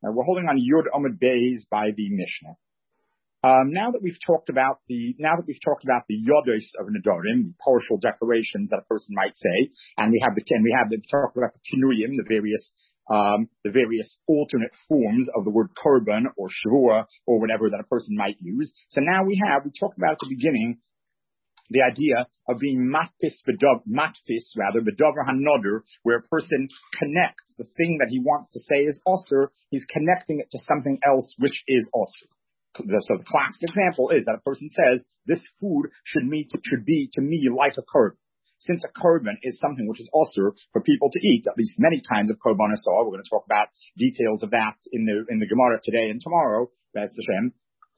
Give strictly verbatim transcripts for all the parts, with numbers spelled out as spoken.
Uh, we're holding on Yud Amud Beis by the Mishnah. Um, now that we've talked about the, now that we've talked about the yodos of Nedarim, the partial declarations that a person might say, and we have the, and we have the, talked about the kinuyim, the various, um, the various alternate forms of the word korban or shavua or whatever that a person might use. So now we have, we talked about at the beginning, the idea of being matfis, matfis rather, bedover hanoder, where a person connects the thing that he wants to say is osir, he's connecting it to something else which is osir. So the classic example is that a person says, this food should, me to, should be to me like a korban. Since a korban is something which is osir for people to eat, at least many kinds of korban asar, we're going to talk about details of that in the in the Gemara today and tomorrow, B'ez Hashem.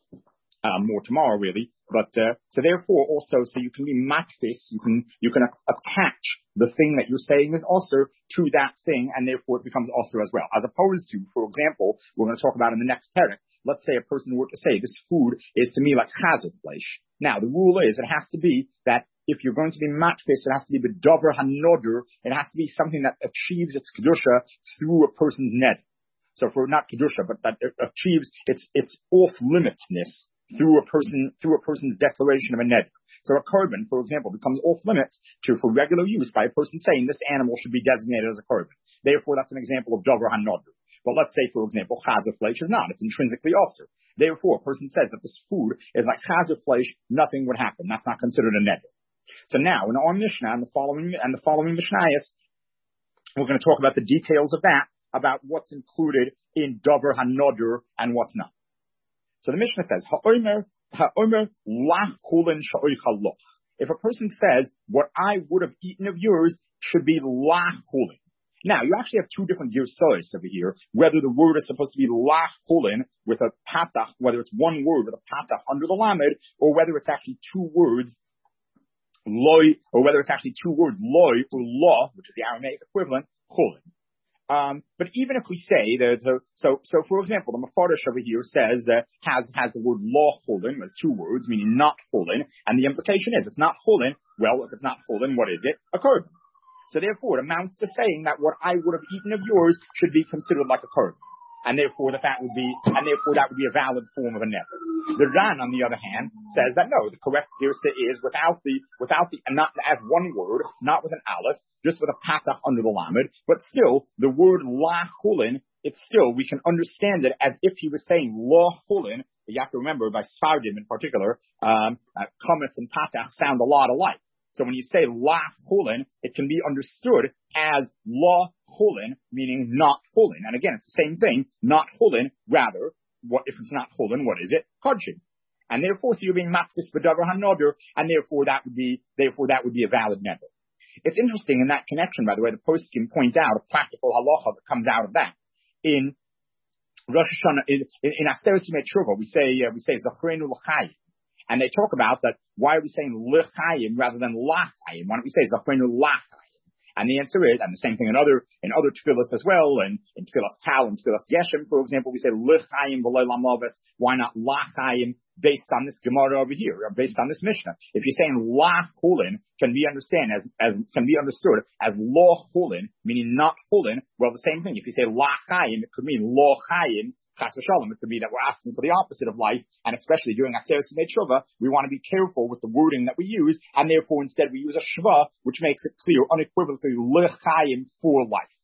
Um, more tomorrow, really. But uh, so therefore, also, so you can be matfis, you can you can attach the thing that you're saying is osir to that thing, and therefore it becomes osir as well. As opposed to, for example, we're going to talk about in the next parak. Let's say a person were to say, this food is to me like chazir flesh. Now, the rule is it has to be that if you're going to be matfis, it has to be bedover hanoder. It has to be something that achieves its kedusha through a person's ned. So for not kedusha, but that it achieves its its off limitsness through a person, through a person's declaration of a neder. So a korban, for example, becomes off limits to, for regular use by a person saying this animal should be designated as a korban. Therefore, that's an example of dover hanoder. But let's say, for example, chazir flesh is not. It's intrinsically osir. Therefore, a person says that this food is like chazir flesh, nothing would happen. That's not considered a neder. So now, in our Mishnah and the following, and the following Mishnayos, we're going to talk about the details of that, about what's included in dover hanoder and what's not. So the Mishnah says, Ha'omer, ha'omer lach chulin sha'oicha loch. If a person says, what I would have eaten of yours should be lach chulin. Now, you actually have two different girsois over here, whether the word is supposed to be lach chulin with a patach, whether it's one word with a patach under the lamed, or whether it's actually two words, loy, or whether it's actually two words, loy or law, which is the Aramaic equivalent, chulin. Um, but even if we say that, so, so, so for example, the Mefarish over here says, uh, has, has the word law chulin as two words, meaning not chulin, and the implication is it's not chulin. Well, if it's not chulin, what is it? A korban. So therefore, it amounts to saying that what I would have eaten of yours should be considered like a korban. And therefore, that, that would be, and therefore that would be a valid form of a neder. The Ran, on the other hand, says that no, the correct girsa is without the, without the, not as one word, not with an aleph, just with a patach under the lamed, but still, the word la chulin, it's still, we can understand it as if he was saying la chulin. You have to remember, by Sfardim in particular, um, uh, komets and patach sound a lot alike. So when you say la chulin, it can be understood as la chulin, meaning not chulin. And again, it's the same thing, not chulin, rather, what, if it's not chulin, what is it? Kodshin. And therefore, so you're being matfis b'davar hanoder, and therefore that would be, therefore that would be a valid neder. It's interesting in that connection, by the way, the post can point out a practical halacha that comes out of that. In Rosh Hashanah, in, in Aseret Yimei Tshuva, we say, uh, we say Zachrenu l'chayim. And they talk about that, why are we saying l'chayim rather than lachayim? Why don't we say Zachrenu l'chayim? And the answer is, and the same thing in other, in other tefillas as well, and in tefillas Tal and tefillas Geshem, for example, we say l'chayim v'lo lamaves. Why not lachayim? Based on this Gemara over here, or based on this Mishnah. If you're saying la chulin can be understand as, as, can be understood as lo chulin, meaning not chulin, well, the same thing. If you say la chayim, it could mean lo chayim, chas v'shalom. It could be that we're asking for the opposite of life, and especially during Aseret Yimei Tshuva, we want to be careful with the wording that we use, and therefore instead we use a shva, which makes it clear unequivocally l'chayim, for life.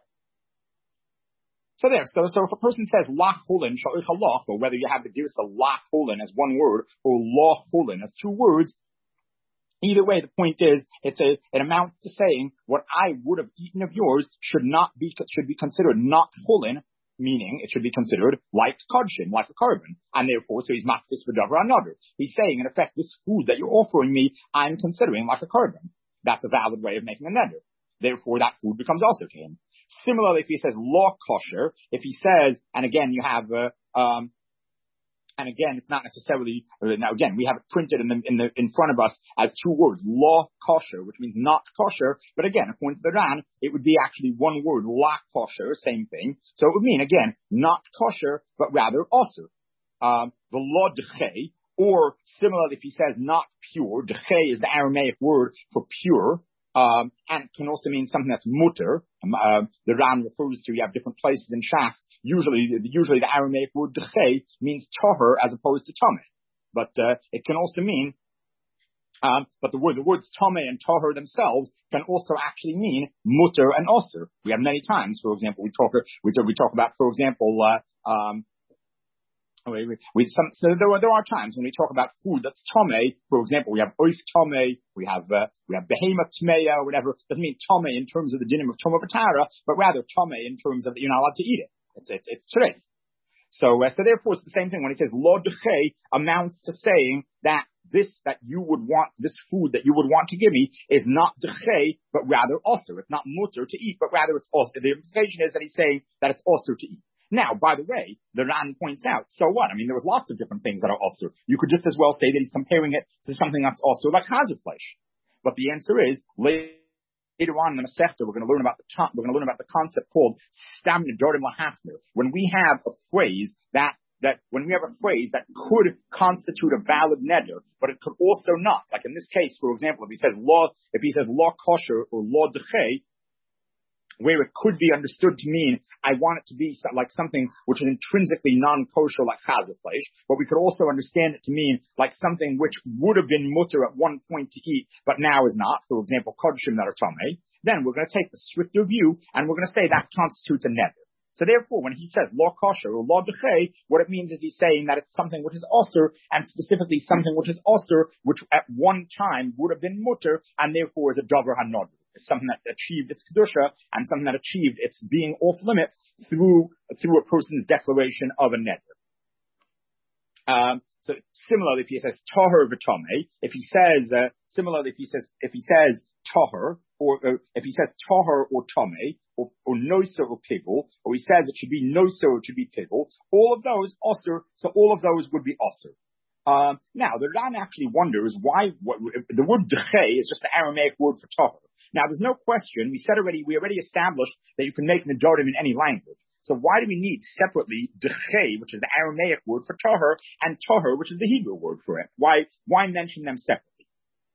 So there, so, so if a person says la chulin sha'ich halach, or whether you have the girsa la chulin as one word, or la chulin as two words, either way, the point is, it's a, it amounts to saying, what I would have eaten of yours should not be, should be considered not chulin, meaning it should be considered like kodshin, like a korban, and therefore, so he's matfis v'davar another. He's saying, in effect, this food that you're offering me, I'm considering like a korban. That's a valid way of making a neder. Therefore, that food becomes also to him. Similarly, if he says law kosher, if he says, and again, you have, uh, um, and again, it's not necessarily, uh, now again, we have it printed in the, in the, in front of us as two words, law kosher, which means not kosher, but again, according to the Ran, it would be actually one word, la kosher, same thing. So it would mean, again, not kosher, but rather also, um, the law dechei, or similarly, if he says not pure, dechei is the Aramaic word for pure, Um, and it can also mean something that's mutter. Um, uh, the Ran refers to, you have different places in Shas. Usually, usually the Aramaic word dechei means toher as opposed to tameh. But, uh, it can also mean, um, but the word, the words tameh and toher themselves can also actually mean mutter and osir. We have many times, for example, we talk, we talk, we talk about, for example, uh, um, We, we, we, some, so there are, there are times when we talk about food that's tomei. For example, we have oif tomei, we have, uh, we have behemoth tmeya or whatever. Doesn't mean tomei in terms of the dinim of tomei v'tara, but rather tomei in terms of that you're not allowed to eat it. It's, it's, it's treif. So, uh, so therefore it's the same thing when he says lo dechei amounts to saying that this, that you would want, this food that you would want to give me is not dechei, but rather also. It's not mutter to eat, but rather it's also. The implication is that he's saying that it's also to eat. Now, by the way, the Ran points out, so what? I mean, there was lots of different things that are also. You could just as well say that he's comparing it to something that's also like chazer flesh. But the answer is, later on in the Masechta, we're going to learn about the we're going to learn about the concept called stam nedorim lahafner. When we have a phrase that that when we have a phrase that could constitute a valid neder, but it could also not. Like in this case, for example, if he says law, if he says law kosher or law dechei, where it could be understood to mean, I want it to be like something which is intrinsically non-kosher like chazer flesh, but we could also understand it to mean like something which would have been mutter at one point to eat, but now is not, for example, kodshim that are tamei, then we're going to take the stricter view, and we're going to say that constitutes a neder. So therefore, when he says law kosher or law dechei, what it means is he's saying that it's something which is osir, and specifically something which is osir, which at one time would have been mutter, and therefore is a davar hanod. It's something that achieved its kedusha and something that achieved its being off limits through through a person's declaration of a neder. Um, so similarly, if he says toher v'tomei, if he says uh, similarly if he says if he says toher or uh, if he says toher or tomei or, or noser or pigul, or he says it should be noser or it should be pigul, all of those osir. So all of those would be osir. Um, now the Ran actually wonders why what, the word dechei is just the Aramaic word for toher. Now, there's no question. We said already, we already established that you can make nedorim in any language. So why do we need separately dechei, which is the Aramaic word for toher, and toher, which is the Hebrew word for it? Why, why mention them separately?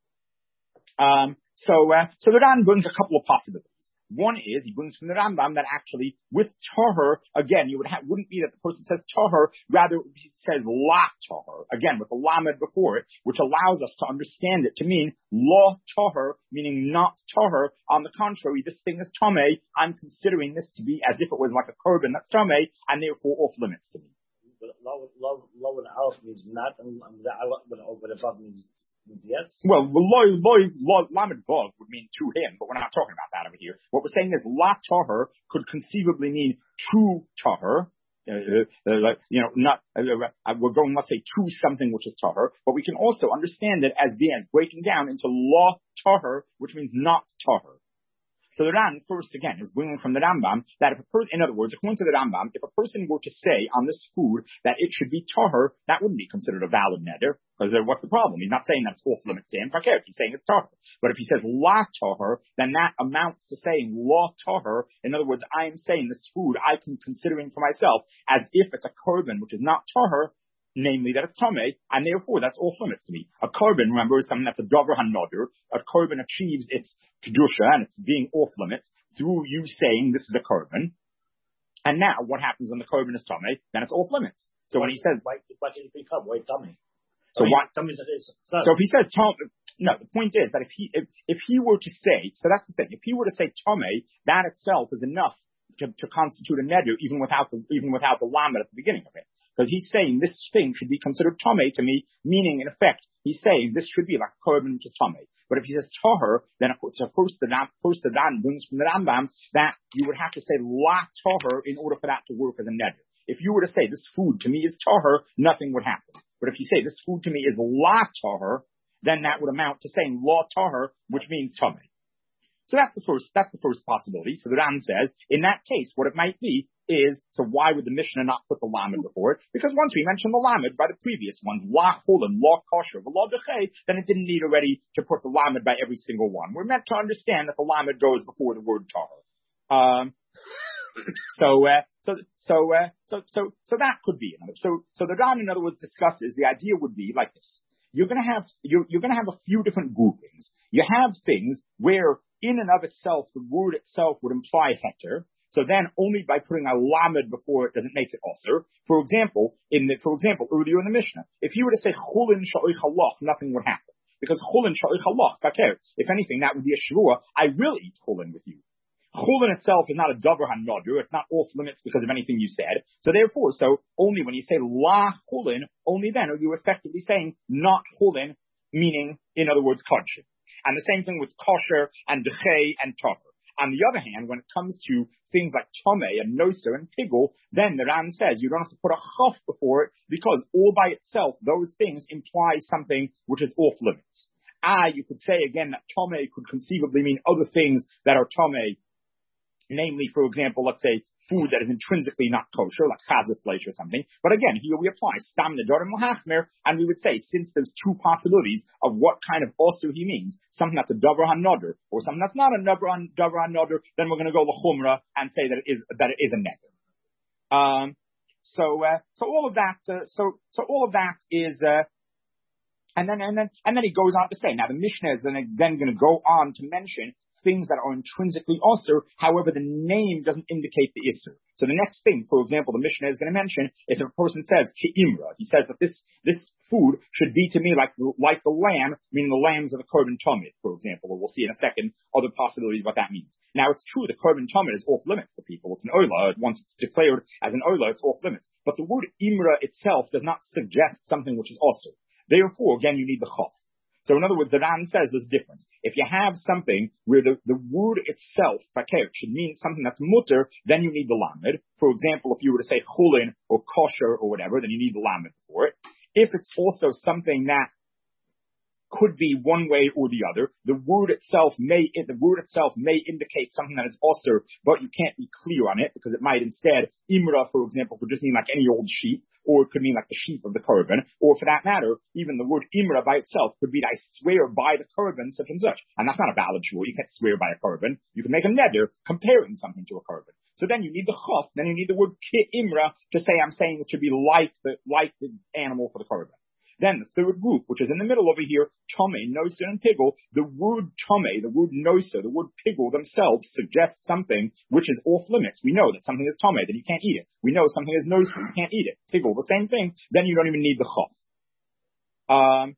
Um, so, uh, so the Ran brings a couple of possibilities. One is, he brings from the Rambam that actually, with toher, again, you would have, wouldn't be that the person says toher, rather it says la toher, again, with the lamed before it, which allows us to understand it to mean la toher, meaning not toher. On the contrary, this thing is tamei. I'm considering this to be as if it was like a korban that's tamei, and therefore off limits to me. Low, low, low with alf means not, and the alf with above means yes. Well, loy, loy, loy, lamed vav would mean to him, but we're not talking about that over here. What we're saying is la toher could conceivably mean to toher. Uh, uh, like, you know, not, uh, uh, we're going, let's say, to something which is toher, but we can also understand it as being, as breaking down into la toher, which means not toher. So the Ran, first again, is bringing from the Rambam that if a person, in other words, according to the Rambam, if a person were to say on this food that it should be toher, that wouldn't be considered a valid neder, because uh, what's the problem? He's not saying that it's off limits to him, he's saying it's toher. But if he says la toher, then that amounts to saying la toher. In other words, I am saying this food I can considering for myself as if it's a korban, which is not toher, namely that it's tamei, and therefore that's off limits to me. A korban, remember, is something that's a davar hanoder. A korban achieves its kedusha and it's being off limits through you saying this is a korban. And now, what happens when the korban is tamei? Then it's off limits. So when he says, why, why did it become why tamei? So I mean, what? Tamei is, so if he says tamei, no, the point is that if he if, if he were to say, so that's the thing. If he were to say tamei, that itself is enough to, to constitute a neder, even without the even without the lamed at the beginning of it. Because he's saying this thing should be considered tamei to me, meaning in effect, he's saying this should be like a korban which is tamei. But if he says toher, then so first the first the Ran brings from the Rambam that you would have to say la toher in order for that to work as a neder. If you were to say this food to me is toher, nothing would happen. But if you say this food to me is la toher, then that would amount to saying la toher, which means tamei. So that's the first, that's the first possibility. So the Ran says, in that case, what it might be is, so why would the Mishnah not put the lamed before it? Because once we mentioned the lamed by the previous ones, la cholan, la kosher, la dechei, then it didn't need already to put the lamed by every single one. We're meant to understand that the lamed goes before the word tahor. Um, so, uh, so, so, uh, so, so, so that could be another. So, so the Ran, in other words, discusses, the idea would be like this. You're going to have, you're, you're going to have a few different groupings. You have things where in and of itself, the word itself would imply heter. So then only by putting a lamed before it doesn't make it osir. For example, in the, for example, earlier in the Mishnah, if you were to say chulin sha'oich halach, nothing would happen. Because chulin sha'oich halach, baker. If anything, that would be a shvua. I will eat chulin with you. Chulin itself is not a davar hanodur. It's not off limits because of anything you said. So therefore, so only when you say la chulin, only then are you effectively saying not chulin, meaning, in other words, kodshim. And the same thing with kosher and dechei and tover. On the other hand, when it comes to things like tomei and noser and pigul, then the Ram says you don't have to put a chaf before it because all by itself, those things imply something which is off limits. Ah, you could say again that tomei could conceivably mean other things that are tomei, namely, for example, let's say food that is intrinsically not kosher, like chazer flesh or something. But again, here we apply stam nedarim lahachmer, and we would say, since there's two possibilities of what kind of osur he means, something that's a davar hanoder or something that's not a davar hanoder, then we're going to go lechumra and say that it is that it is a neder. Um, so, uh, so all of that, uh, so so all of that is. Uh, And then, and then, and then he goes on to say, now the Mishnah is then, then going to go on to mention things that are intrinsically osir, however the name doesn't indicate the isser. So the next thing, for example, the Mishnah is going to mention is if a person says, ki imra, he says that this, this food should be to me like, like the lamb, meaning the lambs of the korban tomid, for example, or we'll see in a second other possibilities what that means. Now it's true the korban tomid is off limits for people. It's an oila. Once it's declared as an oila, it's off limits. But the word imra itself does not suggest something which is osir. Therefore, again, you need the chaf. So in other words, the Ran says there's a difference. If you have something where the, the word itself, fakir, should mean something that's mutter, then you need the lamed. For example, if you were to say chulin or kosher or whatever, then you need the lamed for it. If it's also something that could be one way or the other, the word itself may, the word itself may indicate something that is osir, but you can't be clear on it because it might instead, imra, for example, could just mean like any old sheep, or it could mean like the sheep of the korban, or for that matter, even the word imra by itself could be I swear by the korban such and such. And that's not a valid shvur. You can't swear by a korban. You can make a neder comparing something to a korban. So then you need the chaf, then you need the word ki imra to say I'm saying it should be like the, like the animal for the korban. Then the third group, which is in the middle over here, tomei, noser, and pigul, the word tomei, the word noser, the word pigul themselves suggest something which is off limits. We know that something is tomei, then you can't eat it. We know something is noser, you can't eat it. Pigul, the same thing, then you don't even need the chaf. Um,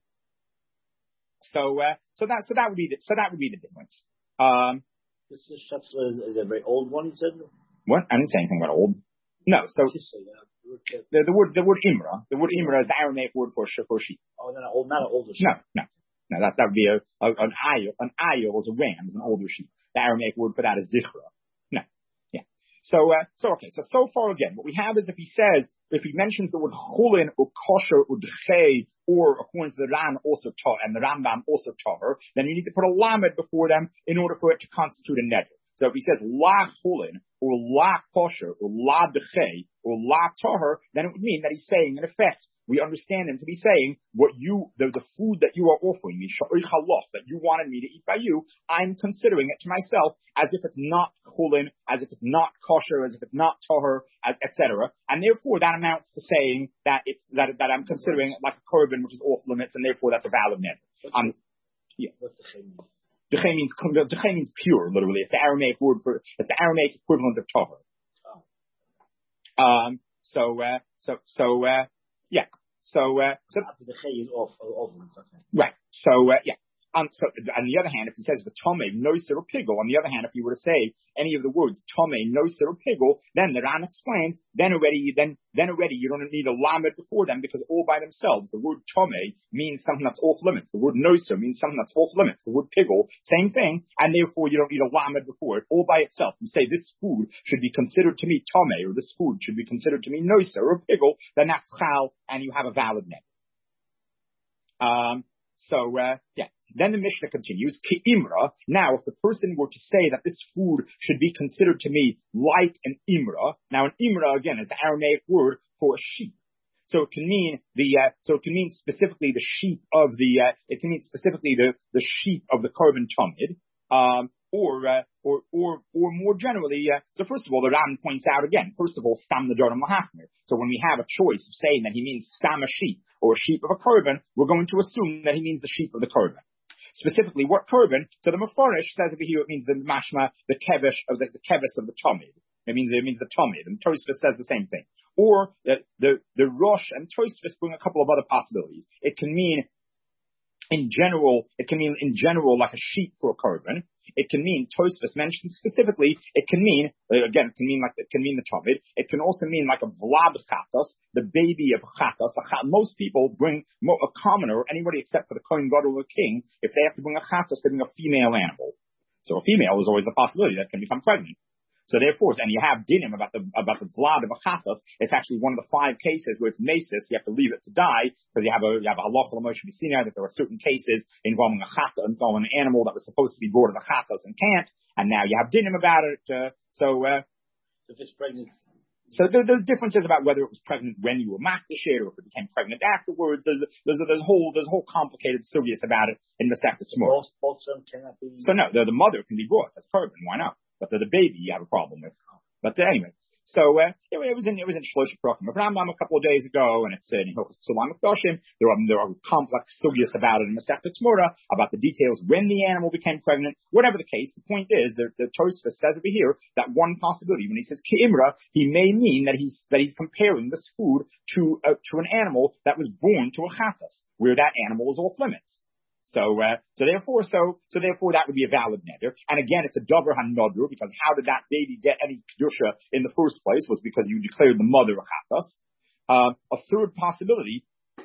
so, uh, so that, so that would be the, so that would be the difference. Um, this is, is a very old one, he said? What? I didn't say anything about old. No, so. The, the word, the word imra, the word imra is the Aramaic word for for sheep. Oh, no, no, not an older sheep. No, no, no. That that would be a, a an ayil. An ayil is a ram, is an older sheep. The Aramaic word for that is dichra. No, yeah. So, uh, so okay. So so far again, what we have is if he says, if he mentions the word chulin or kosher or dechei, or according to the Ran also ta and the Rambam also taver, then you need to put a lamed before them in order for it to constitute a neder. So if he says la chulin or la kosher or la dechei or la tahar, then it would mean that he's saying, in effect, we understand him to be saying what you, the, the food that you are offering me, sha'oich halach, that you wanted me to eat by you, I'm considering it to myself as if it's not chulin, as if it's not kosher, as if it's not tahar, et cetera. And therefore that amounts to saying that it's that that I'm considering it like a korban which is off limits, and therefore that's a valid net. Um, yeah. What's the chayim? Dechei means, dechei means pure, literally. It's the Aramaic word for, it's the Aramaic equivalent of tahar. Oh. Um, so, uh, so, so, uh, yeah. So, uh, so. The dechei is off, off limits, okay. Right. So, uh, yeah. Um, so, on the other hand, if he says the tomei, noser, or pigul, on the other hand, if you were to say any of the words tomei, noser, or pigul, then the Ran explains, then already, then, then already you don't need a lamed before them because all by themselves, the word tomei means something that's off limits. The word noser means something that's off limits. The word pigul, same thing, and therefore you don't need a lamed before it. All by itself, you say this food should be considered to me tomei, or this food should be considered to me noser, or pigul, then that's chal, and you have a valid net. Um, so, uh, yeah. Then the Mishnah continues, ki imra. Now, if the person were to say that this food should be considered to me like an imra, now an imra, again, is the Aramaic word for a sheep. So it can mean the, uh, so it can mean specifically the sheep of the, uh, it can mean specifically the, the sheep of the korban tomid, um, or, uh, or, or, or more generally, uh, so first of all, the Ram points out again, first of all, stam nedarim lahachmer. So when we have a choice of saying that he means stam a sheep or a sheep of a korban, we're going to assume that he means the sheep of the korban. Specifically, what korban? So the Mefarish says over here it means the mashma, the kevish of the, the kevis of the tamid. It means it means the tamid, and Tosfos says the same thing. Or the the the Rosh and Tosfos bring a couple of other possibilities. It can mean in general, it can mean in general like a sheep for a korban. It can mean, Tosfos mentioned specifically, it can mean, again, it can mean like, it can mean the tamid. It can also mean like a vlad chatas, the baby of chatas. Most people bring, a commoner, anybody except for the kohen gadol or the king, if they have to bring a chatas, they bring a female animal. So a female is always the possibility that can become pregnant. So therefore, and you have dinim about the about the vlad of a chatas. It's actually one of the five cases where it's mesis. You have to leave it to die because you have a you have a halacha l'moshe b'sinai that there are certain cases involving a chata involving an animal that was supposed to be brought as a chatas and can't, and now you have dinim about it. Uh, so uh, if it's pregnant. So there, there's differences about whether it was pregnant when you were makdash or if it became pregnant afterwards. There's a, there's a, there's a whole there's a whole complicated sugyas about it in the Masechta Tzmura. Also cannot be. So no, the, the mother can be brought as korban. Why not? But the, the baby you have a problem with. But uh, anyway, so uh, it, it was in it was in Shlosh Prakim of Rambam a couple of days ago, and it's uh, in Hilchos Psulam Mikdashim. There are there are complex sugyas about it in Masechta Tzmura about the details when the animal became pregnant. Whatever the case, the point is that the Tosfos says over here that one possibility when he says Ki'imra, he may mean that he's that he's comparing this food to uh, to an animal that was born to a chatas, where that animal is off limits. So, uh, so therefore, so, so therefore that would be a valid neder. And again, it's a davar hanodru because how did that baby get any kedusha in the first place was because you declared the mother a chatas. Uh, a third possibility,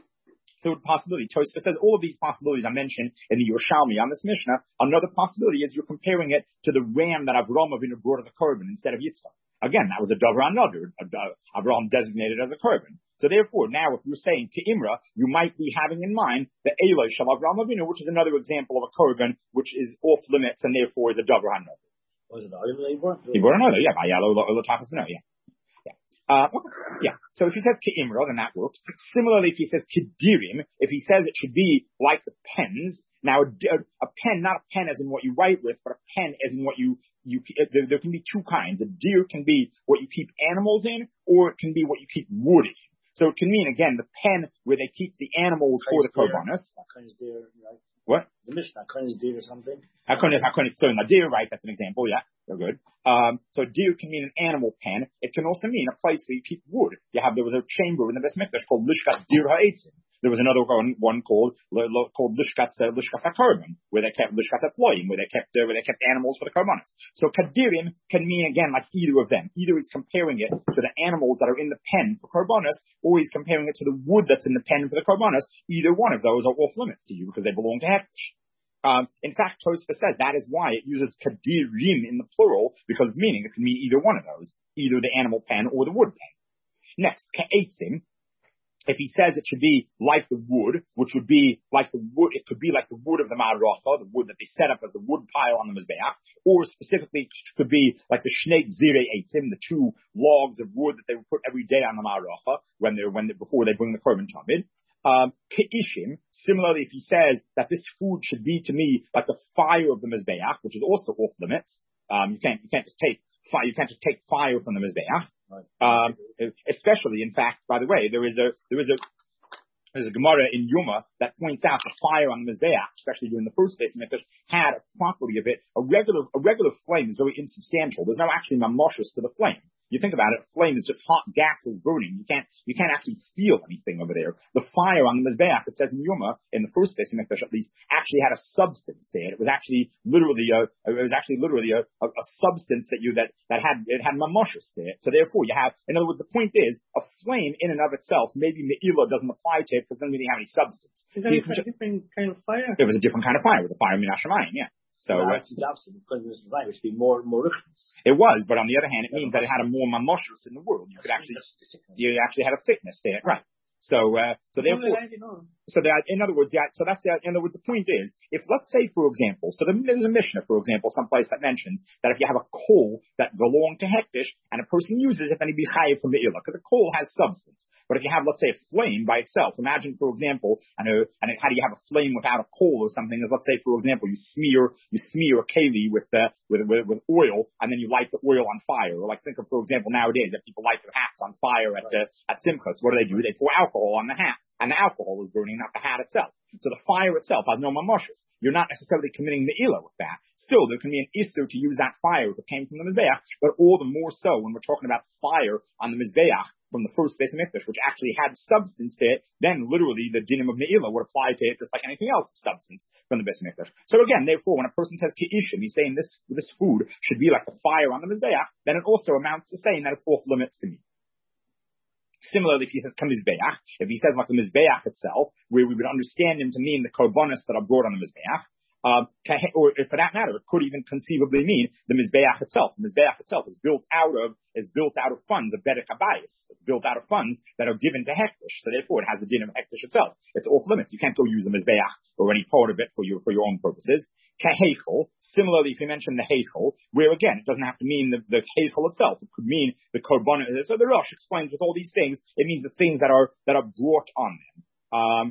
third possibility, Tosfos says all of these possibilities I mentioned in the Yerushalmi on this Mishnah. Another possibility is you're comparing it to the ram that Avraham Avinu brought as a korban instead of Yitzchak. Again, that was a davar hanodru, Avraham designated as a korban. So therefore, now if you're saying Ke'imra, you might be having in mind the Eloi Shel Avraham Avinu, which is another example of a korban, which is off limits and therefore is a davar hanodru. Was it Eloi? He brought another, yeah, by Yalo Tachas Beno, yeah. Yeah. Uh, yeah. So if he says Ke'imra, then that works. Similarly, if he says Kedirim, if he says it should be like the pens, now a, a pen, not a pen as in what you write with, but a pen as in what you, you, there, there can be two kinds. A deer can be what you keep animals in, or it can be what you keep wood in. So it can mean, again, the pen where they keep the animals for the korbanos. Right? What? The Mishnah, Akonis deer or something. Akonis, Akonis, so a deer, right? That's an example, yeah. They're good. Um, so deer can mean an animal pen. It can also mean a place where you keep wood. You have, there was a chamber in the Beis Mikdash called Lishkas Dir Ha'etzim. There was another one, one called, called Lishkas, uh, Lishkas HaKorban, where they kept Lishkas HaPloyim, where they kept, uh, where they kept animals for the korbanos. So Kadirim can mean, again, like either of them. Either he's comparing it to the animals that are in the pen for korbanos, or he's comparing it to the wood that's in the pen for the korbanos. Either one of those are off limits to you because they belong to Hekdesh. Um, in fact, Tosfos says that is why it uses Kadirim in the plural, because it's meaning it can mean either one of those, either the animal pen or the wood pen. Next, Ka'etzim. If he says it should be like the wood, which would be like the wood, it could be like the wood of the Ma'aracha, the wood that they set up as the wood pile on the Mizbeach, or specifically it could be like the Shnei Gzirei Eitzim, the two logs of wood that they would put every day on the Ma'aracha when they're, when they, before they bring the Korban Tamid. Um, Ke'ishim, similarly, if he says that this food should be to me like the fire of the Mizbeach, which is also off limits, um, you can't, you can't just take fire, you can't just take fire from the Mizbeach. Right. Um, especially, in fact, by the way, there is a, there is a, there's a Gemara in Yuma that points out the fire on the Mizbeach, especially during the first Beis Mikdash, had a property of it. A regular, a regular flame is very insubstantial. There's no actually mamoshes to the flame. You think about it, a flame is just hot gases burning. You can't, you can't actually feel anything over there. The fire on the Mizbeach, it says in Yuma, in the first Beis Mikdash at least, actually had a substance to it. It was actually literally a, it was actually literally a, a, a substance that you, that, that had, it had mamoshes to it. So therefore you have, in other words, the point is, a flame in and of itself, maybe Me'ilah doesn't apply to it because it doesn't really have any substance. Is that so a different kind of fire? It was a different kind of fire. It was a fire min Hashemayim, yeah. So no, uh, it's the opposite because it was right. It should be more more richness. It was, but on the other hand, it means that it had a more mamoshrus in the world. You could actually, you actually had a thickness there, right? So, uh, so therefore, so that, in other words, yeah, so that's the, in other words, the point is, if let's say, for example, so there's a Mishnah, for example, someplace that mentions that if you have a coal that belonged to Hekdesh and a person uses it, then he'd be chayiv from the Me'ilah, because a coal has substance. But if you have, let's say, a flame by itself, imagine, for example, and, a, and how do you have a flame without a coal or something? Is let's say, for example, you smear, you smear a keli with, uh, with, with, with oil, and then you light the oil on fire. Or like think of, for example, nowadays, that people light their hats on fire at, uh, at Simchas. What do they do? They pour alcohol on the hats. and the alcohol is burning, not the hat itself. So the fire itself has no mamoshes. You're not necessarily committing the ila with that. Still, there can be an issur to use that fire that came from the Mizbeach, but all the more so when we're talking about fire on the Mizbeach from the first Beis HaMikdash, which actually had substance to it, then literally the dinim of Ne'ilah would apply to it just like anything else of substance from the Beis HaMikdash. So again, therefore, when a person says Ke'ishim, he's saying this, this food should be like the fire on the Mizbeach, then it also amounts to saying that it's off limits to me. Similarly, if he says Kamizbeach, if he says like the Mizbeach itself, where we would understand him to mean the korbanos that are brought on the Mizbeach, um, or for that matter, it could even conceivably mean the Mizbeach itself. The Mizbeach itself is built out of, is built out of funds of Bedek Habayis. It's built out of funds that are given to Hektish. So therefore it has the din of Hektish itself. It's off limits. You can't go use the Mizbeach or any part of it for your, for your own purposes. Kahechel, similarly, if you mention the Heichel, where again, it doesn't have to mean the, the Heichel itself. It could mean the Korban. So the Rosh explains with all these things, it means the things that are, that are brought on them. Um,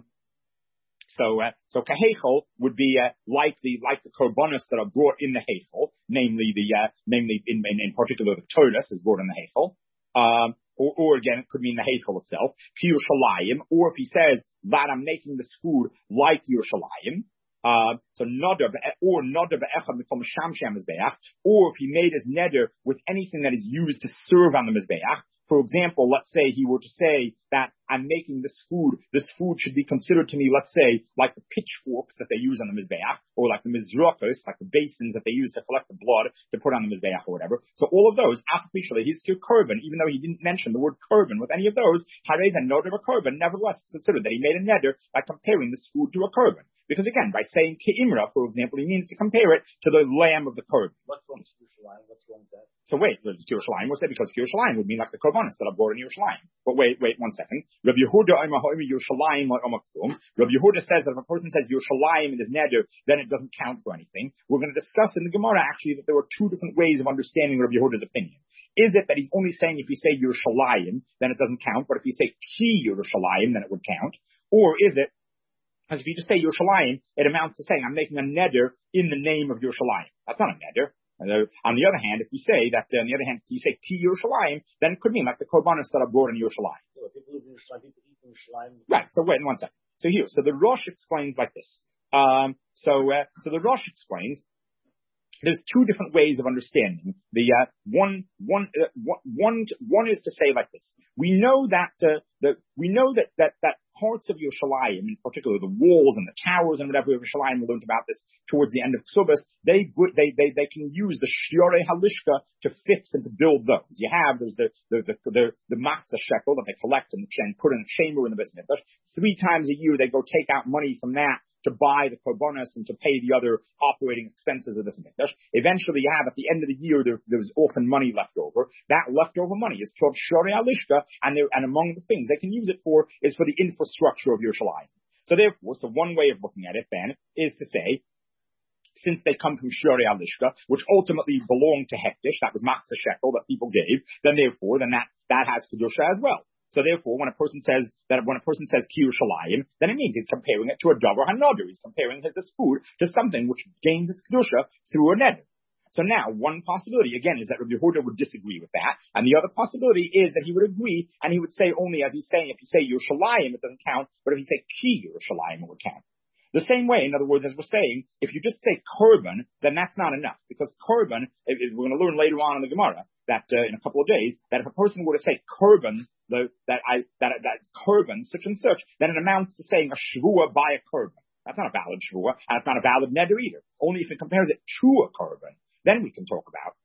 So, uh, so kahechel would be uh, like the like the korbanos that are brought in the heichel, namely the uh, namely in, in in particular the todas is brought in the heichel, um, or, or again it could mean the heichel itself, Yerushalayim, or if he says that I'm making this food like Yerushalayim, uh, so nadav or nadav echad mikom shamsham mizbeach, or if he made his neder with anything that is used to serve on the mizbeach. For example, let's say he were to say that I'm making this food, this food should be considered to me, let's say, like the pitchforks that they use on the Mizbeach, or like the Mizrachos, like the basins that they use to collect the blood to put on the Mizbeach or whatever. So all of those, after he's to Korban, even though he didn't mention the word Korban with any of those, Harei the neder of a Korban, nevertheless considered that he made a neder by comparing this food to a Korban. Because again, by saying Ke'imra, for example, he means to compare it to the lamb of the Korban. What's wrong with Yerushalayim? What's wrong with that? So wait, Yerushalayim was said because Yerushalayim would mean like the korbanos that are brought in Yerushalayim. But wait, wait one second. Rabbi Yehuda Yerushalayim Rabbi Yehuda says that if a person says Yerushalayim in his neder, then it doesn't count for anything. We're going to discuss in the Gemara actually that there were two different ways of understanding Rabbi Yehuda's opinion. Is it that he's only saying if you say Yerushalayim, then it doesn't count, but if you say Ki Yerushalayim, then it would count? Or is it, as if you just say Yerushalayim, it amounts to saying I'm making a neder in the name of Yerushalayim. That's not a neder. Uh, on the other hand, if you say that, uh, on the other hand, if you say Ki Yerushalayim, then it could mean like the korbanos that are brought in Yerushalayim. So people live in Yerushalayim, people eat in Yerushalayim. Right. So wait one second. So here, so the Rosh explains like this. Um, so, uh, so the Rosh explains. There's two different ways of understanding the uh, one. One, uh, one, one is to say like this: we know that uh, the we know that that that parts of Yerushalayim, in particular the walls and the towers and whatever of Yerushalayim, we learned about this towards the end of Ksubas. They they they they can use the Shiorei Halishka to fix and to build those. You have there's the the the the, the Matzah shekel that they collect and, and put in a chamber in the Beis Mikdash. Three times a year they go take out money from that to buy the korbanos and to pay the other operating expenses of this mikdash. Eventually, you have at the end of the year there, there was often money left over. That leftover money is called Shorei Alishka, and and among the things they can use it for is for the infrastructure of Yerushalayim. So therefore, so one way of looking at it then is to say, since they come from Shorei Alishka, which ultimately belonged to Hektish, that was Matzah shekel that people gave, then therefore, then that that has kedusha as well. So therefore, when a person says that when a person says Ki Yerushalayim, then it means he's comparing it to a davar hanoder. He's comparing this food to something which gains its kedusha through a neder. So now, one possibility again is that Rabbi Yehuda would disagree with that, and the other possibility is that he would agree, and he would say only as he's saying, if you say Yerushalayim, it doesn't count, but if you say Ki Yerushalayim, it would count. The same way, in other words, as we're saying, if you just say korban, then that's not enough, because korban, we're going to learn later on in the Gemara that uh, in a couple of days, that if a person were to say korban, the, that I that that korban such and such, then it amounts to saying a shvua by a korban. That's not a valid shvua, and it's not a valid neder either. Only if it compares it to a korban, then we can talk about.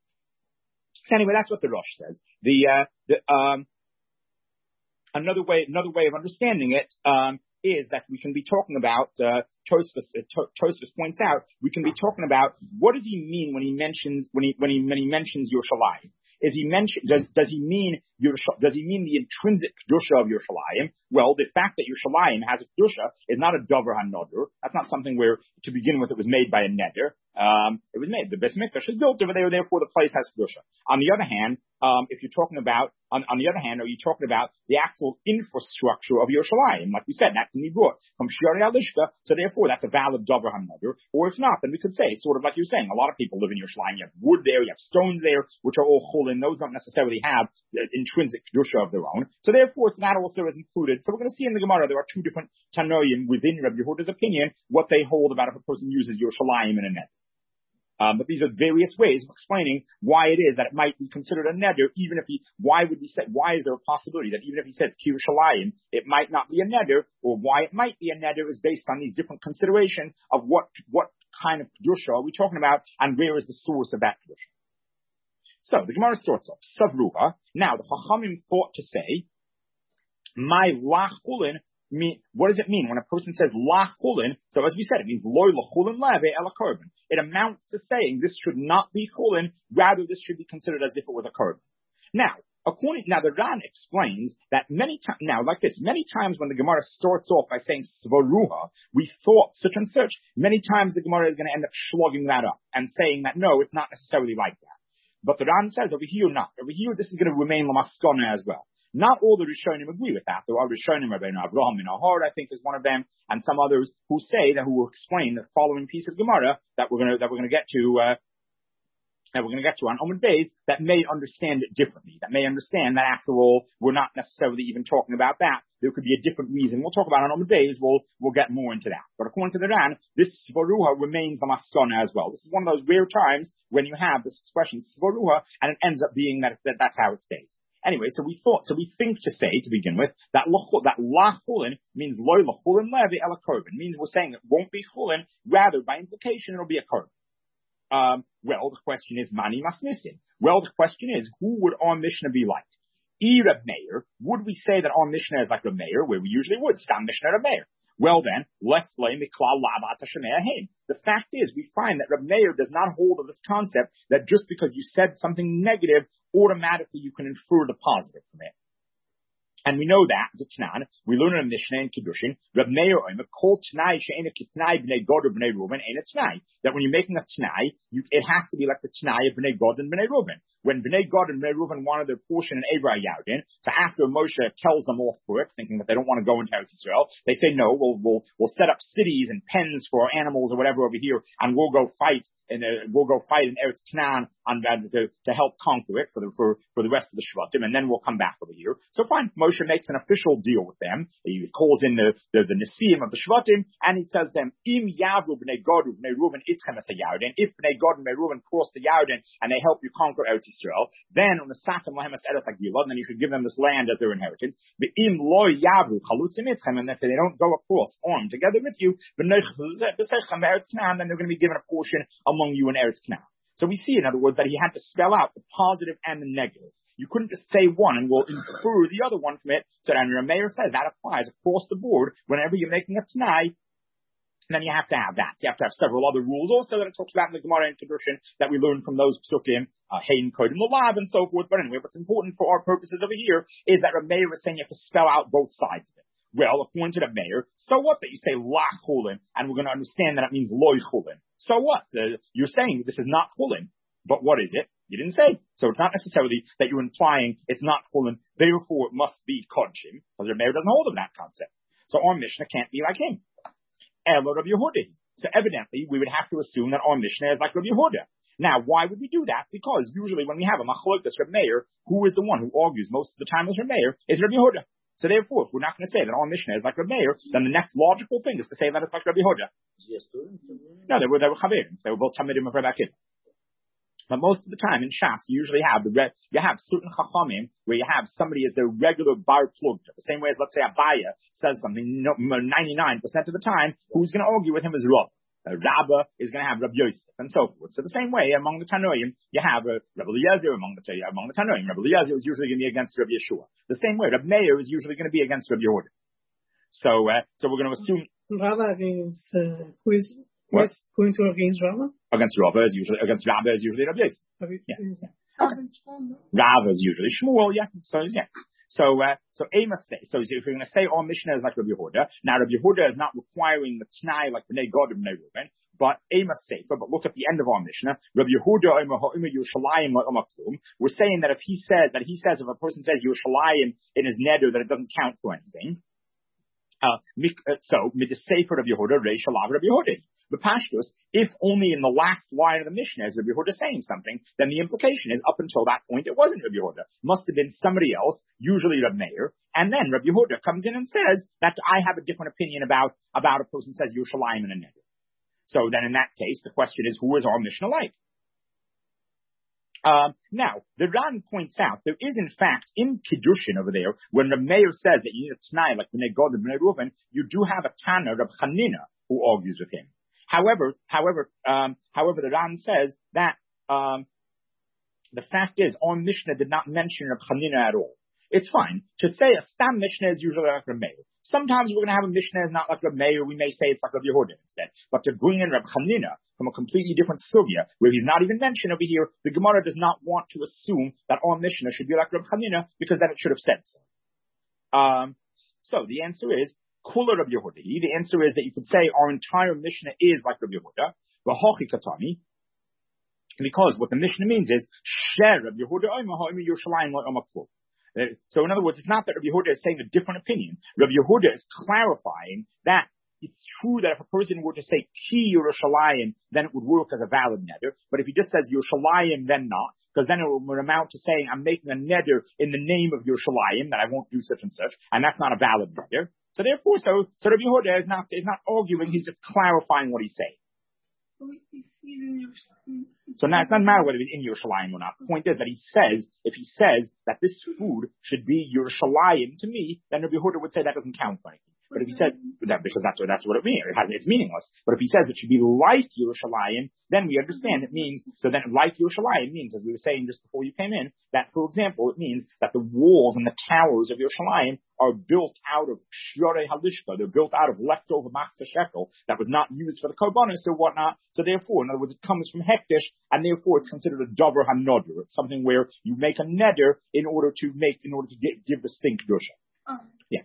So anyway, that's what the Rosh says. The uh, the um, another way another way of understanding it um, is that we can be talking about. Uh, Tosfos, uh, Tosfos points out we can be talking about what does he mean when he mentions when he when he when he mentions Yerushalayim. Is he mention, does, does he mean does he mean the intrinsic kedusha of Yerushalayim? Well, the fact that Yerushalayim has a kedusha is not a davar hanoder. That's not something where, to begin with, it was made by a neder. Um, it was made. The Beis Mikdash is built over there, therefore the place has kedusha. On the other hand, um, if you're talking about, on, on the other hand, are you talking about the actual infrastructure of Yerushalayim? Like we said, that can be brought from Shiari Alishka, so therefore that's a valid Dover HaNeder. Or if not, then we could say, sort of like you're saying, a lot of people live in Yerushalayim. You have wood there, you have stones there, which are all chulin. Those don't necessarily have the intrinsic kedusha of their own. So therefore, so that also is included. So we're going to see in the Gemara, there are two different Tanoim within Rabbi Yehuda's opinion, what they hold about if a person uses Yerushalayim in a net. Um, but these are various ways of explaining why it is that it might be considered a neder, even if he, why would he say, why is there a possibility that even if he says Yerushalayim, it might not be a neder, or why it might be a neder is based on these different considerations of what, what kind of kedusha are we talking about, and where is the source of that kedusha. So, the Gemara starts off, Savruha. Now, the Chachamim thought to say, my lachulin, mean, what does it mean when a person says lachulin? So as we said, it means loy lachulin leve ela korban. It amounts to saying this should not be chulin, rather this should be considered as if it was a korban. Now, according, now the Ran explains that many times, now like this, many times when the Gemara starts off by saying svaruha, we thought such and such, many times the Gemara is going to end up slugging that up and saying that no, it's not necessarily like that. But the Ran says over here not. Over here this is going to remain lamaskona as well. Not all the Rishonim agree with that. There are Rishonim, Rabbeinu Avraham in Ahar, I think, is one of them, and some others who say that, who will explain the following piece of Gemara that we're going to, that we're going to get to, uh, that we're going to get to on Omid Beis, that may understand it differently, that may understand that after all, we're not necessarily even talking about that. There could be a different reason. We'll talk about it on Omid Beis. We'll, we'll get more into that. But according to the Ran, this Svaruha remains the Maskana as well. This is one of those rare times when you have this expression Svaruha, and it ends up being that, that that's how it stays. Anyway, so we thought, so we think to say, to begin with, that that lachulin means loy lachulin levi ela korban. Means we're saying it won't be chulin, rather, by implication, it'll be a korban. Um, well, the question is, mani masnisin. Well, the question is, who would our Mishnah be like? E Reb Meir, would we say that our Mishnah is like Reb Meir, where we usually would, Stam Mishnah Reb Meir? Well then, let's lay mikla labat hashemeahin. The fact is, we find that Reb Meir does not hold of this concept that just because you said something negative, automatically you can infer the positive from it. And we know that, the Tnan, we learn in Mishnah and Kiddushin, Reb Meir oimer, kol Tnai she'ena kitnai b'nei God or b'nei Reuben, ain't a Tnai. That when you're making a Tnai, you, it has to be like the Tnai of b'nei God and b'nei Reuben. When b'nei God and b'nei Reuben wanted their portion in Evrei Yardin, so after Moshe tells them off for it, thinking that they don't want to go into Eretz Yisrael, they say, no, we'll, we'll, we'll set up cities and pens for our animals or whatever over here, and we'll go fight and uh, we'll go fight in Eretz Canaan on uh, to, to help conquer it for the for, for the rest of the Shvatim, and then we'll come back over here. So fine, Moshe makes an official deal with them. He calls in the the, the Nesiim of the Shvatim, and he says to them, Im Yavru b'nei Gad b'nei Reuven itchem es Yarden. If b'nei Gad and b'nei Reuven cross the Yarden and they help you conquer Eretz Yisrael, then on the Sakim lahem es Eretz Hagilad, then you should give them this land as their inheritance. Im lo Yavru chalutzim itchem, and if they don't go across armed together with you, then they're going to be given a portion among you in Eretz Canaan. So we see, in other words, that he had to spell out the positive and the negative. You couldn't just say one and we'll infer the other one from it. So then Rameir says that applies across the board whenever you're making a Tanai. Then you have to have that. You have to have several other rules also that it talks about in the Gemara and Kiddushin that we learned from those psukim, Hein Kodim Lulav and so forth. But anyway, what's important for our purposes over here is that Rameir is saying you have to spell out both sides of it. Well, according to the mayor, so what that you say la chulin, and we're going to understand that it means loy chulin. So what? Uh, you're saying this is not chulin, but what is it? You didn't say. So it's not necessarily that you're implying it's not chulin, therefore it must be kodshim, because the mayor doesn't hold of that concept. So our Mishnah can't be like him. Elo Rabbi Yehuda. So evidently we would have to assume that our Mishnah is like Rabbi Yehuda. Now, why would we do that? Because usually when we have a machlokes Rabbi Meir, who is the one who argues most of the time with Rabbi Meir, is Rabbi Yehuda. So therefore, if we're not going to say that our Mishnah is like Rabbi Meir, then the next logical thing is to say that it's like Rabbi Yehuda. No, they were, they were chaverim. They were both Talmidim of Rabbi Akiva. But most of the time in Shas, you usually have the re- you have certain chachamim where you have somebody as their regular bar plug. The same way as, let's say, Abaya says something ninety-nine percent of the time, who's going to argue with him is Rav. Uh, Rabbah is going to have Rabbi Yosef and so forth. So the same way among the Tanoim, you have uh, Rabbi Eliezer among the among the Tanoim. Rabbi Eliezer is usually going to be against Rabbi Yeshua. The same way, Rabbi Meir is usually going to be against Rabbi Yehuda. So, uh, so we're going to assume Rabbah against uh, who is who is going to against Rabbah? Against Rabbah is usually against Rabbah is usually Rabbi Yosef. Yeah. yeah. Okay. Rabbah is usually Shmuel. Yeah. So yeah. So, uh, so Amos say, so if you're going to say all Mishnah is like Rabbi Yehuda, now Rabbi Yehuda is not requiring the T'nai like B'nai God and B'nai Reuben, but Ema Sefer, but look at the end of our Mishnah. Rabbi Yehuda Omer Ha'omer Yerushalayim La'omer Klum. We're saying that if he says, that he says, if a person says Yerushalayim in his neder, that it doesn't count for anything. Uh, so, Mid Sefer Rabbi Yehuda, Reish Alav Rabbi Yehuda. The Pashtus, if only in the last line of the Mishnah is Rabbi Yehuda saying something, then the implication is up until that point it wasn't Rabbi Yehuda. Must have been somebody else, usually Rabbi Meir, and then Rabbi Yehuda comes in and says that I have a different opinion about, about a person says Yerushalayim in a neder. So then in that case, the question is, who is our Mishnah like? Um, now, the Ran points out there is in fact in Kiddushin over there, when Rabbi Meir says that you need a T'nai like Bnei Gad and Bnei Reuven, you do have a Tana, Rabbi Chanina, who argues with him. However, however, um, however, the Ran says that um, the fact is, our Mishnah did not mention Rabbi Chanina at all. It's fine to say a Stam Mishnah is usually like Rabbi Meir. Sometimes we're going to have a Mishnah that's not like Rabbi Meir. We may say it's like Rabbi Yehuda instead. But to bring in Rabbi Chanina from a completely different sugya, where he's not even mentioned over here, the Gemara does not want to assume that our Mishnah should be like Rabbi Chanina, because then it should have said so. Um, so the answer is Kula Rabbi Yehuda. The answer is that you could say our entire Mishnah is like Rabbi Yehuda, V'hochi Katani, because what the Mishnah means is Sher Rabbi Yehuda Omer Ha'omer Yerushalayim La'omer Klum. So in other words, it's not that Rabbi Yehuda is saying a different opinion. Rabbi Yehuda is clarifying that it's true that if a person were to say Ki Yerushalayim, then it would work as a valid neder. But if he just says Yerushalayim, then not, because then it would amount to saying I'm making a neder in the name of Yerushalayim, that I won't do such and such, and that's not a valid neder. So therefore, so, so Rabbi Yehuda is not, is not arguing, he's just clarifying what he's saying. So now it doesn't matter whether he's in Yerushalayim or not. The point is that he says, if he says that this food should be Yerushalayim to me, then Rabbi Yehuda would say that doesn't count for anything. But if he said that, because that's what, that's what it means, it has, it's meaningless. But if he says it should be like Yerushalayim, then we understand it means, so then like Yerushalayim means, as we were saying just before you came in, that for example, it means that the walls and the towers of Yerushalayim are built out of Shiorei Halishka, they're built out of leftover Machzah Shekel that was not used for the Korbanos or whatnot. So therefore, in other words, it comes from Hektish, and therefore it's considered a Dover HaNoder. It's something where you make a neder in order to make, in order to get, give the stink Kedusha. Oh. Yeah.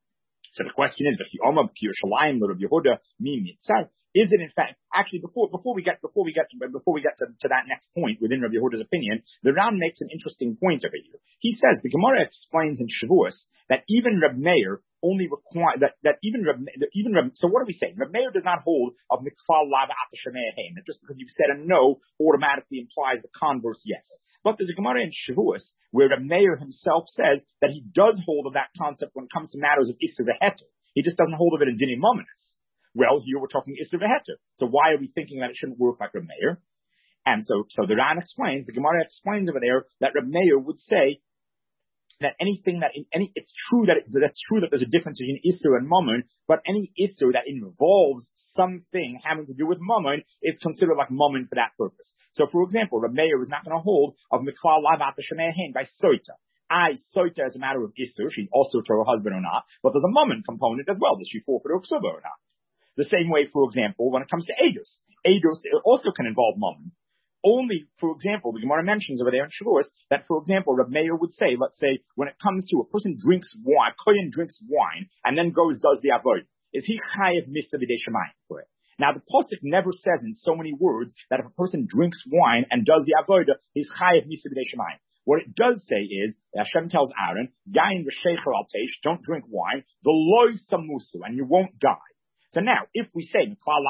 So the question is, the Omar Yerushalayim Rabbi Yehuda Mim Yitzar, is it in fact, actually before, before we get, before we get, before we get to, to that next point within Rabbi Yehuda's opinion, the Ram makes an interesting point over here. He says, the Gemara explains in Shavuos that even Rabbi Meir only require, that, that even Rabbi, even Rabbi, so what are we saying? Rabbi Meir does not hold of Mikfal Lava Atashamei Haim, that just because you've said a no automatically implies the converse yes. But there's a Gemara in Shavuos where Rabbi Meir himself says that he does hold of that concept when it comes to matters of Isser V'Heter. He just doesn't hold of it in Dinei Mominus. Well, here we're talking Isser V'Heter. So why are we thinking that it shouldn't work like Rabbi Meir? And so, so the Ran explains, the Gemara explains over there that Rabbi Meir would say that anything that in any, it's true that it, that's true that there's a difference between Isser and Mammon, but any Isser that involves something having to do with Mammon is considered like Mammon for that purpose. So, for example, Rabbi Meir is not going to hold of Mikval Lavat Shemei Hein by Soita. I, Soita is a matter of Isser, she's also to her husband or not, but there's a Mammon component as well. Does she forfeit her ksuba or not? The same way, for example, when it comes to Eidos. Eidos also can involve Mammon. Only, for example, the Gemara mentions over there in Shavuos that, for example, Rabbi Meir would say, let's say, when it comes to a person drinks wine, Kohen drinks wine, and then goes, does the avoid, is he chayev misa b'dei shemayim for it? Now, the Pasuk never says in so many words that if a person drinks wine and does the avodah, he's chayev misa b'dei shemayim. What it does say is, Hashem tells Aaron, Yain v'shecher al teish, don't drink wine, the loy samusu, and you won't die. So now, if we say,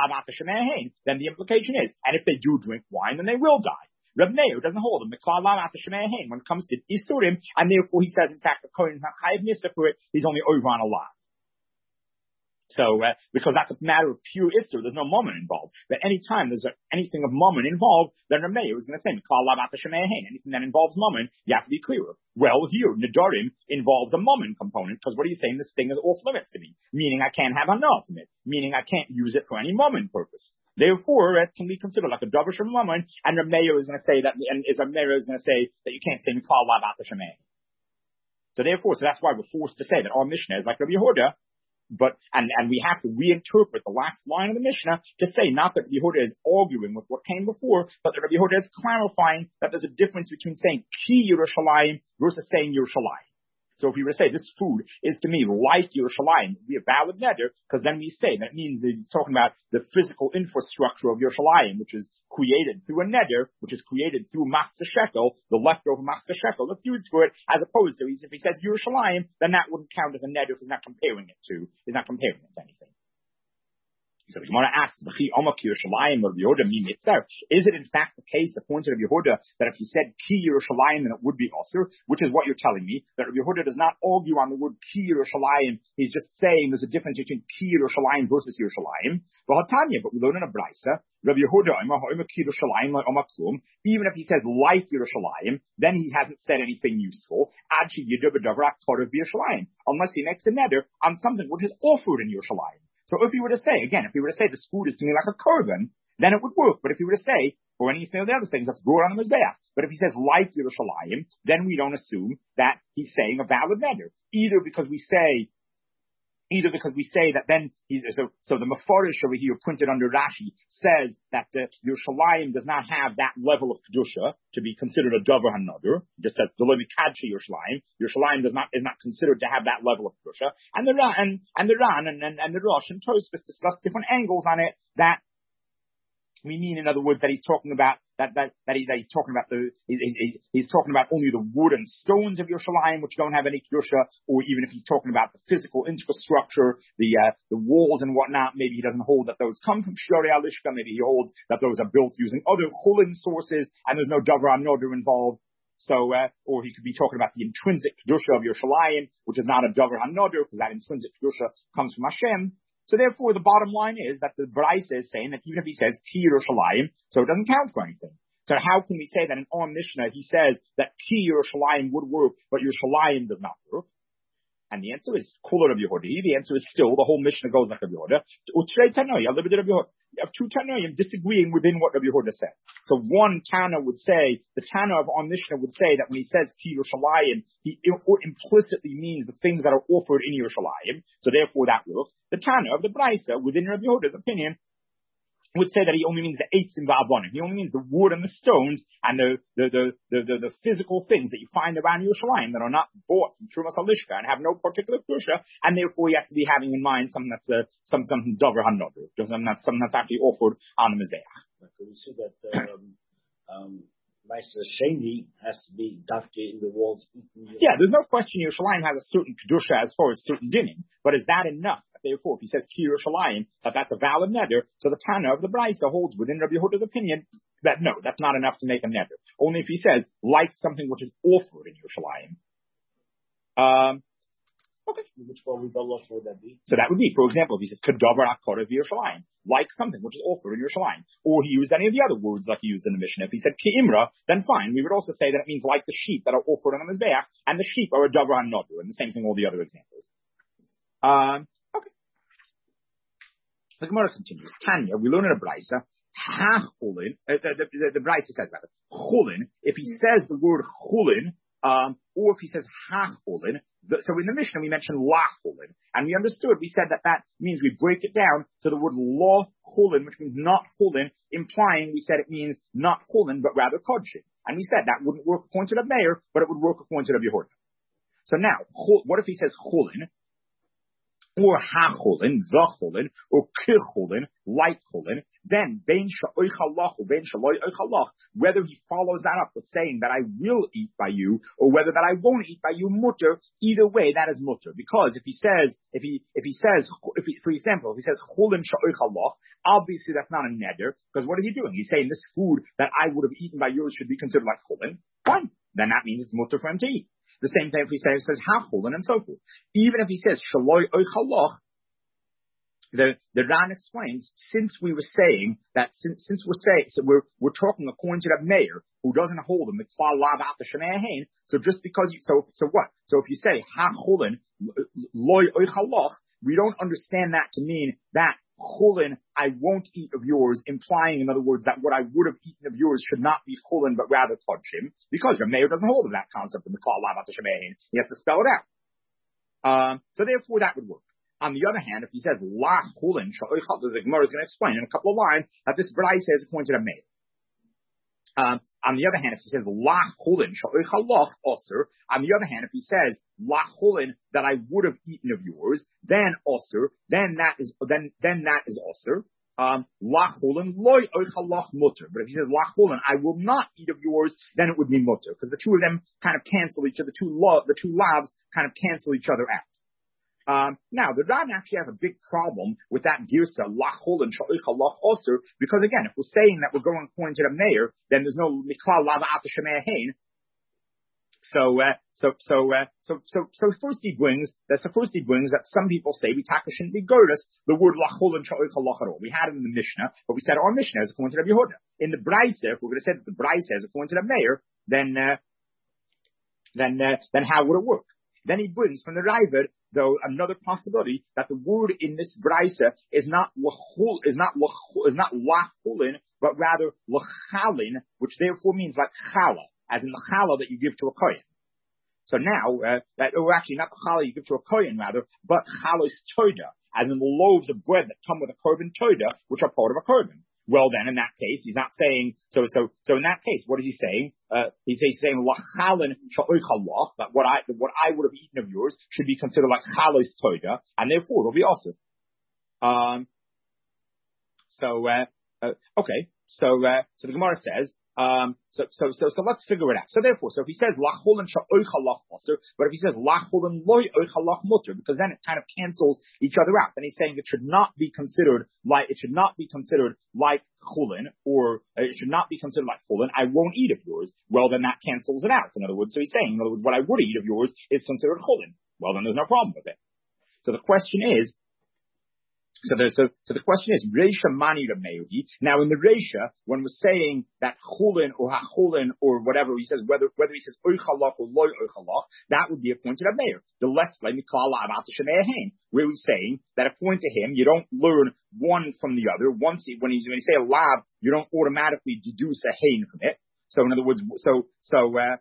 then the implication is, and if they do drink wine, then they will die. Reb Meir doesn't hold them. When it comes to Isurim, and therefore he says, in fact, the Kohen is not chayiv nisa for it, he's only over on a lot. So, uh, because that's a matter of pure Isur, there's no Mammon involved. But any time there's a, anything of Mammon involved, then Reb Meir is going to say, anything that involves Mammon, you have to be clearer. Well, here, Nedarim involves a Mammon component, because what are you saying? This thing is off limits to me. Meaning I can't have enough of it. Meaning I can't use it for any Mammon purpose. Therefore, it can be considered like a Dovish from Mammon, and Reb Meir is going to say that, and Reb Meir is going to say that you can't say Mikal Lavat Shemei. So therefore, so that's why we're forced to say that our Mishnah is like Rabbi Yehuda. But, and, and we have to reinterpret the last line of the Mishnah to say not that Rabbi Yehuda is arguing with what came before, but that Rabbi Yehuda is clarifying that there's a difference between saying Ki Yerushalayim versus saying Yerushalayim. So if we were to say this food is to me like Yerushalayim, it would be a valid neder, because then we say that means that it's talking about the physical infrastructure of Yerushalayim, which is created through a neder, which is created through machzah shekel, the leftover machzah shekel that's used for it, as opposed to, if he says Yerushalayim, then that wouldn't count as a neder, because he's not comparing it to, he's not comparing it to anything. So the Gemara asks, is it in fact the case, according to Rabbi Yehuda, that if you said Ki Yerushalayim, then it would be Osir, which is what you're telling me, that Rabbi Yehuda does not argue on the word Ki Yerushalayim, he's just saying there's a difference between Ki Yerushalayim versus Yerushalayim. But we learn in a Braisa, Rabbi Yehuda, even if he says like Yerushalayim, then he hasn't said anything useful, unless he makes a neder on something which is offered in Yerushalayim. So if he were to say, again, if he were to say this food is to me like a korban, then it would work. But if he were to say, or anything of the other things, that's brought on the Mizbeach. But if he says like Yerushalayim, then we don't assume that he's saying a valid neder. Either because we say, either because we say that then, he, so, so the Mefarish over here printed under Rashi says that the Yerushalayim does not have that level of Kedusha to be considered a Dover HaNader. It just says, Deloi Kadsha Yerushalayim. Yerushalayim does not, is not considered to have that level of Kedusha. And the Ran, and, and the Ran, and, and, and the Rosh and Tosfos discuss different angles on it that we mean, in other words, that he's talking about that that that, he, that he's talking about the he, he, he's talking about only the wood and stones of Yerushalayim, which don't have any kedusha, or even if he's talking about the physical infrastructure, the uh, the walls and whatnot, maybe he doesn't hold that those come from Shorei Alishka. Maybe he holds that those are built using other chulin sources, and there's no davar hanoder involved. So, uh, or he could be talking about the intrinsic kedusha of Yerushalayim, which is not a davar hanoder, because that intrinsic kedusha comes from Hashem. So therefore, the bottom line is that the Braisa is saying that even if he says Ki Yerushalayim, so it doesn't count for anything. So how can we say that in our Mishnah he says that Ki Yerushalayim would work, but Yerushalayim does not work? And the answer is Kula Rabbi Yehuda. The answer is still the whole Mishnah goes like Rabbi Yehuda. Utrei Tanoim, a little bit of Rabbi Yehuda. You have two Tanoim disagreeing within what Rabbi Yehuda says. So one Tana would say, the Tana of our Mishnah would say that when he says Ki Yerushalayim, he implicitly means the things that are offered in Yerushalayim. So therefore that works. The Tana of the Braisa, within Rabbi Yehuda's opinion, would say that he only means the eitzim va'avonim. He only means the wood and the stones and the the, the the the the physical things that you find around Yerushalayim that are not bought from Trumas Halishka and have no particular kedusha, and therefore he has to be having in mind something that's uh, some something davar hanoder, something that's something that's actually offered on the mizbeach. We see that um, um, Meister Sheni has to be dafke in the walls. Yeah, there's no question Yerushalayim has a certain kedusha as far as certain dinim, but is that enough? Therefore, if he says Ki Yerushalayim, that that's a valid neder, so the Tana of the Braisa holds within Rabbi Yehuda's opinion that no, that's not enough to make a neder. Only if he says, like something which is offered in Yerushalayim. Um, okay. Which one would that be? So that would be, for example, if he says, Kedavar HaKodev Yerushalayim, like something which is offered in Yerushalayim. Or he used any of the other words like he used in the Mishnah. If he said Ki Imra, then fine. We would also say that it means like the sheep that are offered on the Mizbeach, and the sheep are a Davar HaNoder, and the same thing all the other examples. Um, The Gemara continues. Tanya, we learn in a Braisa, ha chulin, uh, the, the, the, the Braisa says about it, chulin, if he says the word chulin, um, or if he says ha chulin, the, so in the Mishnah we mentioned la chulin, and we understood, we said that that means we break it down to the word la chulin, which means not chulin, implying we said it means not chulin, but rather kodshin. And we said that wouldn't work according to the Meir, but it would work according to the Yehuda. So now, what if he says chulin, or ha-chulin, the chulin, or ki-chulin, like chulin, then bein sha'oichalach or bein sha'loi oichalach, whether he follows that up with saying that I will eat by you, or whether that I won't eat by you, mutter, either way, that is mutter. Because if he says, if he, if he says, if he, for example, if he says chulin sha'oichalach, obviously that's not a neder, because what is he doing? He's saying this food that I would have eaten by yours should be considered like chulin. Fine. Then that means it's mutter for him to eat. The same thing if he says, says ha-chulin and so forth. Even if he says shaloi oichalach, the the Ran explains, since we were saying that since since we're saying so we're we're talking according to the Meir who doesn't hold him, so just because you so so what? So if you say ha-chulin loi oichalach, we don't understand that to mean that chulin, I won't eat of yours, implying, in other words, that what I would have eaten of yours should not be chulin, but rather kodshim, because your Meir doesn't hold of that concept of the klal lavat shemein. He has to spell it out. Um, so therefore, that would work. On the other hand, if he says la chulin, the Gemara is going to explain in a couple of lines that this Braisa is according to the Meir. Um, on the other hand, if he says la chulin sha'oichalach osir, on the other hand, if he says la chulin that I would have eaten of yours, then osir, then that is then then that is osir. Um, la chulin loy oichalach mutter. But if he says la chulin, I will not eat of yours, then it would be mutter, because the two of them kind of cancel each other. The two lo, the two lavs kind of cancel each other out. Um, now, the Ran actually has a big problem with that girsa, lachol and sha'ichalach osir, because again, if we're saying that we're going according to the mayor, then there's no miklal lava ata shemei hein. So, uh, so, so, uh, so, so, so first he brings, that, so first he brings that some people say we taka shouldn't be goddess, the word lachol and sha'ichalach at all. We had it in the Mishnah, but we said our Mishnah is according to the Yehuda. In the Braisa, if we're going to say that the Braisa is according to the mayor, then, uh, then, uh, then how would it work? Then he brings from the Raavad, though, another possibility that the word in this brisa is not lachul, is not lachul, is not lachulin, but rather lachalin, which therefore means like challah, as in the challah that you give to a kohen. So now, uh, that, or actually not the challah you give to a kohen rather, but chalos toida, as in the loaves of bread that come with a korban toida, which are part of a korban. Well then, in that case, he's not saying, so, so, so in that case, what is he saying? Uh, he's, he's saying, lachalin sha'oichalach, that what I, what I would have eaten of yours should be considered like chalos toida, and therefore it'll be also. Um, so, uh, uh, okay, so, uh, so the Gemara says, Um, so, so, so, so let's figure it out. So therefore, so if he says lachol and sha'oichalach mutter, but if he says lachol and loy oichalach mutter, because then it kind of cancels each other out. Then he's saying it should not be considered like, it should not be considered like chulin, or uh, it should not be considered like chulin. I won't eat of yours. Well, then that cancels it out. In other words, so he's saying, in other words, what I would eat of yours is considered chulin. Well, then there's no problem with it. So the question is, So the, so, so the question is, Reisha mani Rameudi. Now in the Reisha, when we're saying that chulin or hachulin or whatever, he says, whether, whether he says oichalach or loy oichalach, that would be according to Rameir. The less like miklal avata shemei hein, where he's saying that according to him, you don't learn one from the other. Once he, when he's, when you say a lav, you don't automatically deduce a hein from it. So in other words, so, so, uh,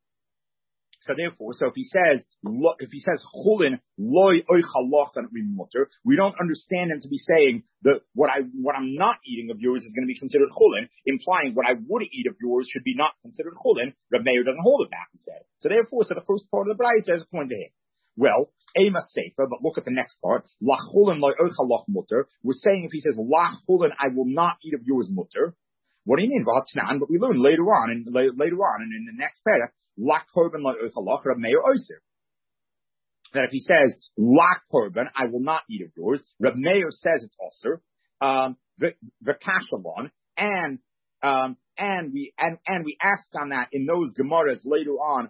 So therefore, so if he says, if he says chulin loy oichalach and mutter, we don't understand him to be saying that what I what I'm not eating of yours is going to be considered chulin, implying what I would eat of yours should be not considered chulin. Reb Meir doesn't hold it back instead. So therefore, so the first part of the Braisa says according to him. Well, ema sefer, but look at the next part. La chulin loy oichalach mutter. We're saying if he says la chulin, I will not eat of yours mutter. What do you mean, Vatnan? But we learn later on, and later on, and in the next paragraph, la korban la oichalach, Reb Meir oiser. That if he says la korban, I will not eat of yours. Reb Meir says it's oser. Um, the the kashalon, and um, and we and and we ask on that in those gemaras later on.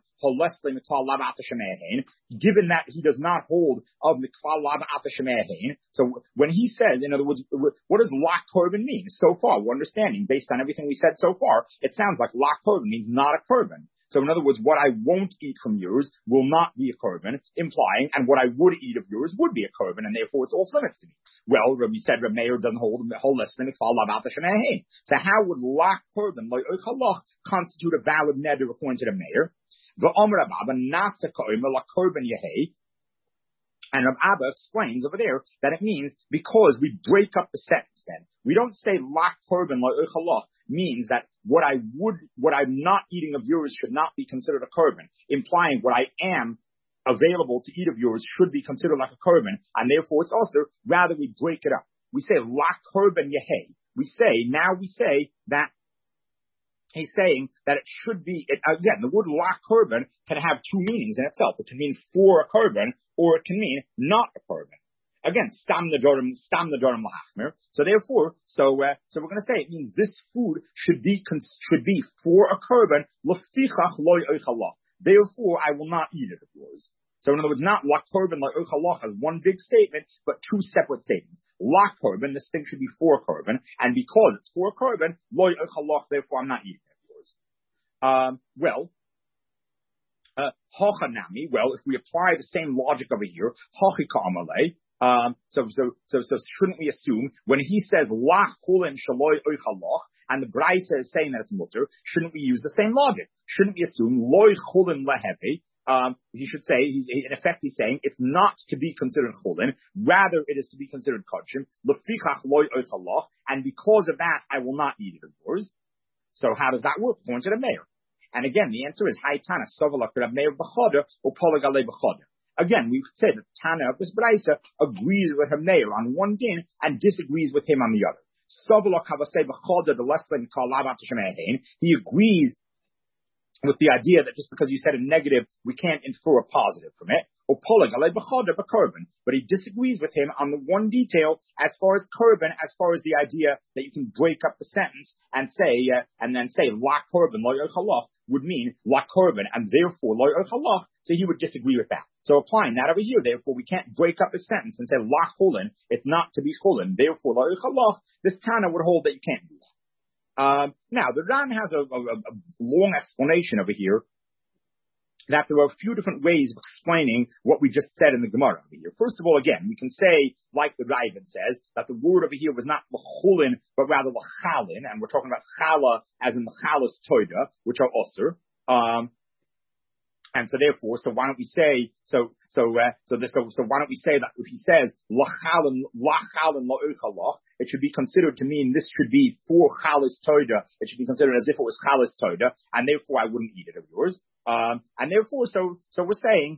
Given that he does not hold of miklal lava ata shemei, so when he says, in other words, what does la korban mean? So far, we're understanding based on everything we said so far, it sounds like la korban means not a korban. So in other words, what I won't eat from yours will not be a korban, implying, and what I would eat of yours would be a korban, and therefore it's off limits to me. Well, Rabbi said Reb Meir doesn't hold the whole list of miklal lava ata shemei. So how would la korban like oichalach constitute a valid neder according to the Meir? The Omer Abba Nasa Koimer La Korban Yehei, and Rav Abba explains over there that it means because we break up the sentence. Then we don't say La Korban La Oichalach means that what I would, what I'm not eating of yours should not be considered a korban, implying what I am available to eat of yours should be considered like a korban, and therefore it's also rather we break it up. We say La Korban Yehei. We say now we say that. He's saying that it should be, it, again, the word la korban can have two meanings in itself. It can mean for a korban, or it can mean not a korban. Again, stam nedorim, stam nedorim lahachmir. So therefore, so, uh, so we're going to say it means this food should be, should be for a korban, lefichach loy oichalach. Therefore, I will not eat it of yours. So in other words, not la korban loy oichalach as one big statement, but two separate statements. La korban, this thing should be for a korban, and because it's for a korban, loy oichalach, therefore I'm not eating it of yours. Um, well, uh, hachanami, well, if we apply the same logic over here, hachika amalei, um, so, so, so, so shouldn't we assume when he says la chulin shaloy oichalach, and the Braisa is saying that it's mutter, shouldn't we use the same logic? Shouldn't we assume loy chulin lehevi? Um, he should say, he's, in effect, he's saying it's not to be considered chulin, rather it is to be considered kodshim, lefichach loy oichalach, and because of that, I will not eat it of yours. So how does that work? According to the mayor. And again, the answer is Haitana Sovala Rav Meir B'choda or Polagale B'choda. Again, we could say that Tana of this Braisa agrees with her mayor on one din and disagrees with him on the other. Sovala Kavase B'choda, the less than Kalavat Shemehin, he agrees with the idea that just because you said a negative, we can't infer a positive from it. Or Polagale B'choda B'korban. But he disagrees with him on the one detail as far as korban, as far as the idea that you can break up the sentence and say, uh, and then say, La korban, lo yochaloch, would mean La korban, and therefore lo yochaloch, so he would disagree with that. So applying that over here, therefore, we can't break up the sentence and say La chulin, it's not to be chulin, therefore lo yochaloch, this Tana would hold that you can't do that. Um, now, the Ran has a, a, a long explanation over here that there are a few different ways of explaining what we just said in the Gemara over here. First of all, again, we can say, like the Raven says, that the word over here was not l'chulin, but rather l'chalin, and we're talking about chala as in the chalas toida, which are osir. Um, And so therefore, so why don't we say, so, so, uh, so, this, so, so why don't we say that if he says, lachalin, lachalin la'uchalach, it should be considered to mean this should be for chalas toida. It should be considered as if it was chalas toida, and therefore I wouldn't eat it of yours. Um, and therefore, so, so we're saying,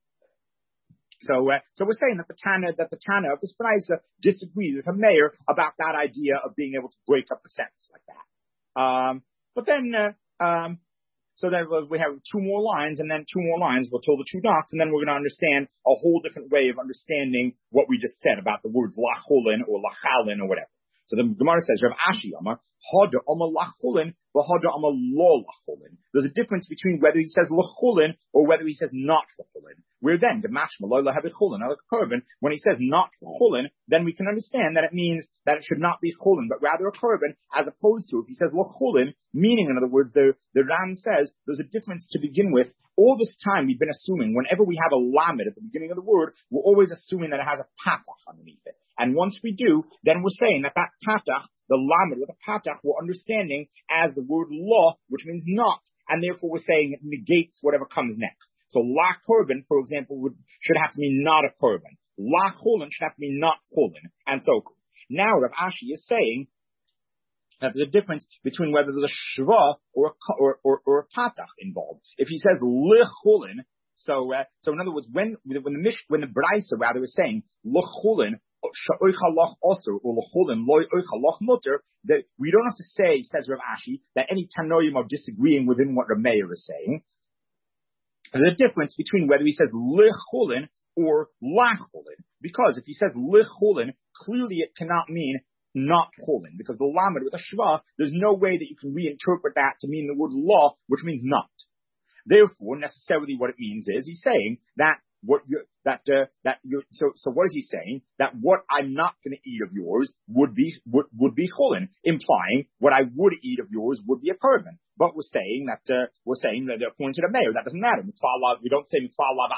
so, uh, so we're saying that the Tana, that the Tana of this Braisa disagrees with her mayor about that idea of being able to break up a sentence like that. Um, but then, uh, um, So then we have two more lines, and then two more lines, we'll till the two dots, and then we're going to understand a whole different way of understanding what we just said about the words lacholin or lachalin or whatever. So the Gemara says, Rav Ashi Amar, Hada Amar lacholin, v'hada Amar lo lacholin. There's a difference between whether he says lacholin or whether he says not lacholin. Where then, the mashma lo lahavicholin, when he says not lacholin, then we can understand that it means that it should not be cholin, but rather a korban, as opposed to if he says lacholin, meaning, in other words, the, the Ram says there's a difference to begin with. All this time we've been assuming, whenever we have a lamed at the beginning of the word, we're always assuming that it has a patach underneath it. And once we do, then we're saying that that patach, the lamed with a patach, we're understanding as the word law, which means not, and therefore we're saying it negates whatever comes next. So la korban, for example, would, should have to mean not a korban. La cholin should have to mean not cholin, and so forth. Now Rav Ashi is saying that there's a difference between whether there's a shva or a, or, or, or a patach involved. If he says lecholin, so uh, so in other words, when when the mish when the Braisa rather is saying lecholin sha'oichalach osir or lecholin loy oichalach mutter, that we don't have to say, says Rav Ashi, that any tanoim are disagreeing within what Rav Meir is saying. There's a difference between whether he says lecholin or lacholin, because if he says lecholin, clearly it cannot mean not cholin, because the lamed with a shva, there's no way that you can reinterpret that to mean the word law, which means not. Therefore, necessarily what it means is he's saying that what you that uh, that you so so what is he saying? That what I'm not going to eat of yours would be would would be cholin, implying what I would eat of yours would be a korban. But we're saying that uh, we're saying that according to the mayor, that doesn't matter. We don't say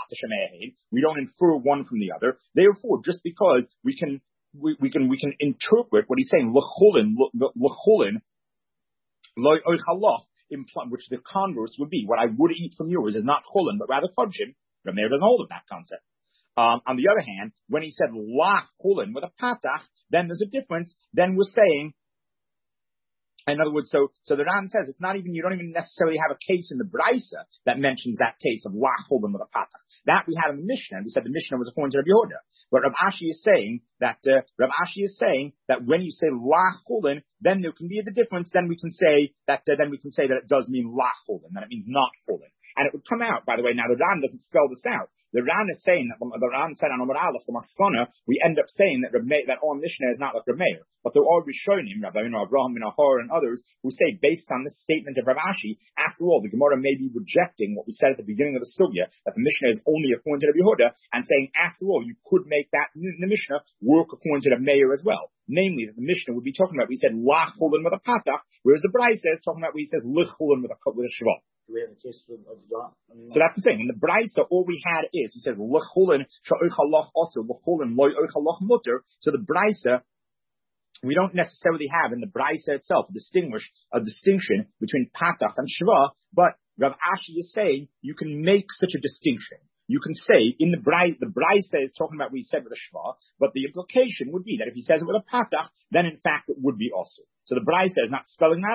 we don't infer one from the other. Therefore, just because we can we, we can we can interpret what he's saying, l'cholin, l'cholin, loy oichalach, which the converse would be, what I would eat from yours is not cholin, but rather kodshim. The mayor doesn't hold of that concept. Um, on the other hand, when he said la cholin with a patach, then there's a difference. Then we're saying, in other words, so so the Ran says it's not even, you don't even necessarily have a case in the Braisa that mentions that case of la cholin with a patach. That we had in the Mishnah, and we said the Mishnah was according to Rabbi Yehuda. But Rav Ashi is saying that uh, Rav Ashi is saying that when you say la cholin, then there can be the difference. Then we can say that uh, then we can say that it does mean la cholin, that it means not cholin. And it would come out, by the way, now the Ran doesn't spell this out. The Ran is saying that, the Ran said on Amar Aleph, the Maskana, we end up saying that Reb, that our Mishnah is not like Rav Meir. But there are Rishonim, Rabbi Abraham ben Ahor and others, who say, based on this statement of Rav Ashi, after all, the Gemara may be rejecting what we said at the beginning of the Sugya, that the Mishnah is only according to Rabbi Yehuda, and saying, after all, you could make that, the Mishnah, work according to the Meir as well. Namely, that the Mishnah would be talking about, we said, la cholin with a patach, whereas the Braisa is talking about, we said, lich cholin with a, with a shva. We have a case of, of that. I mean, so that's the thing. In the Braisa, all we had is, he says, l'cholin sha'oichalach osir, l'cholin loy oichalach mutter. So the Braisa, we don't necessarily have in the Braisa itself a distinguish a distinction between patach and shva, but Rav Ashi is saying you can make such a distinction. You can say in the Braisa, the Braisa is talking about what he said with a shva, but the implication would be that if he says it with a patach, then in fact it would be osir. So the Braisa is not spelling that out.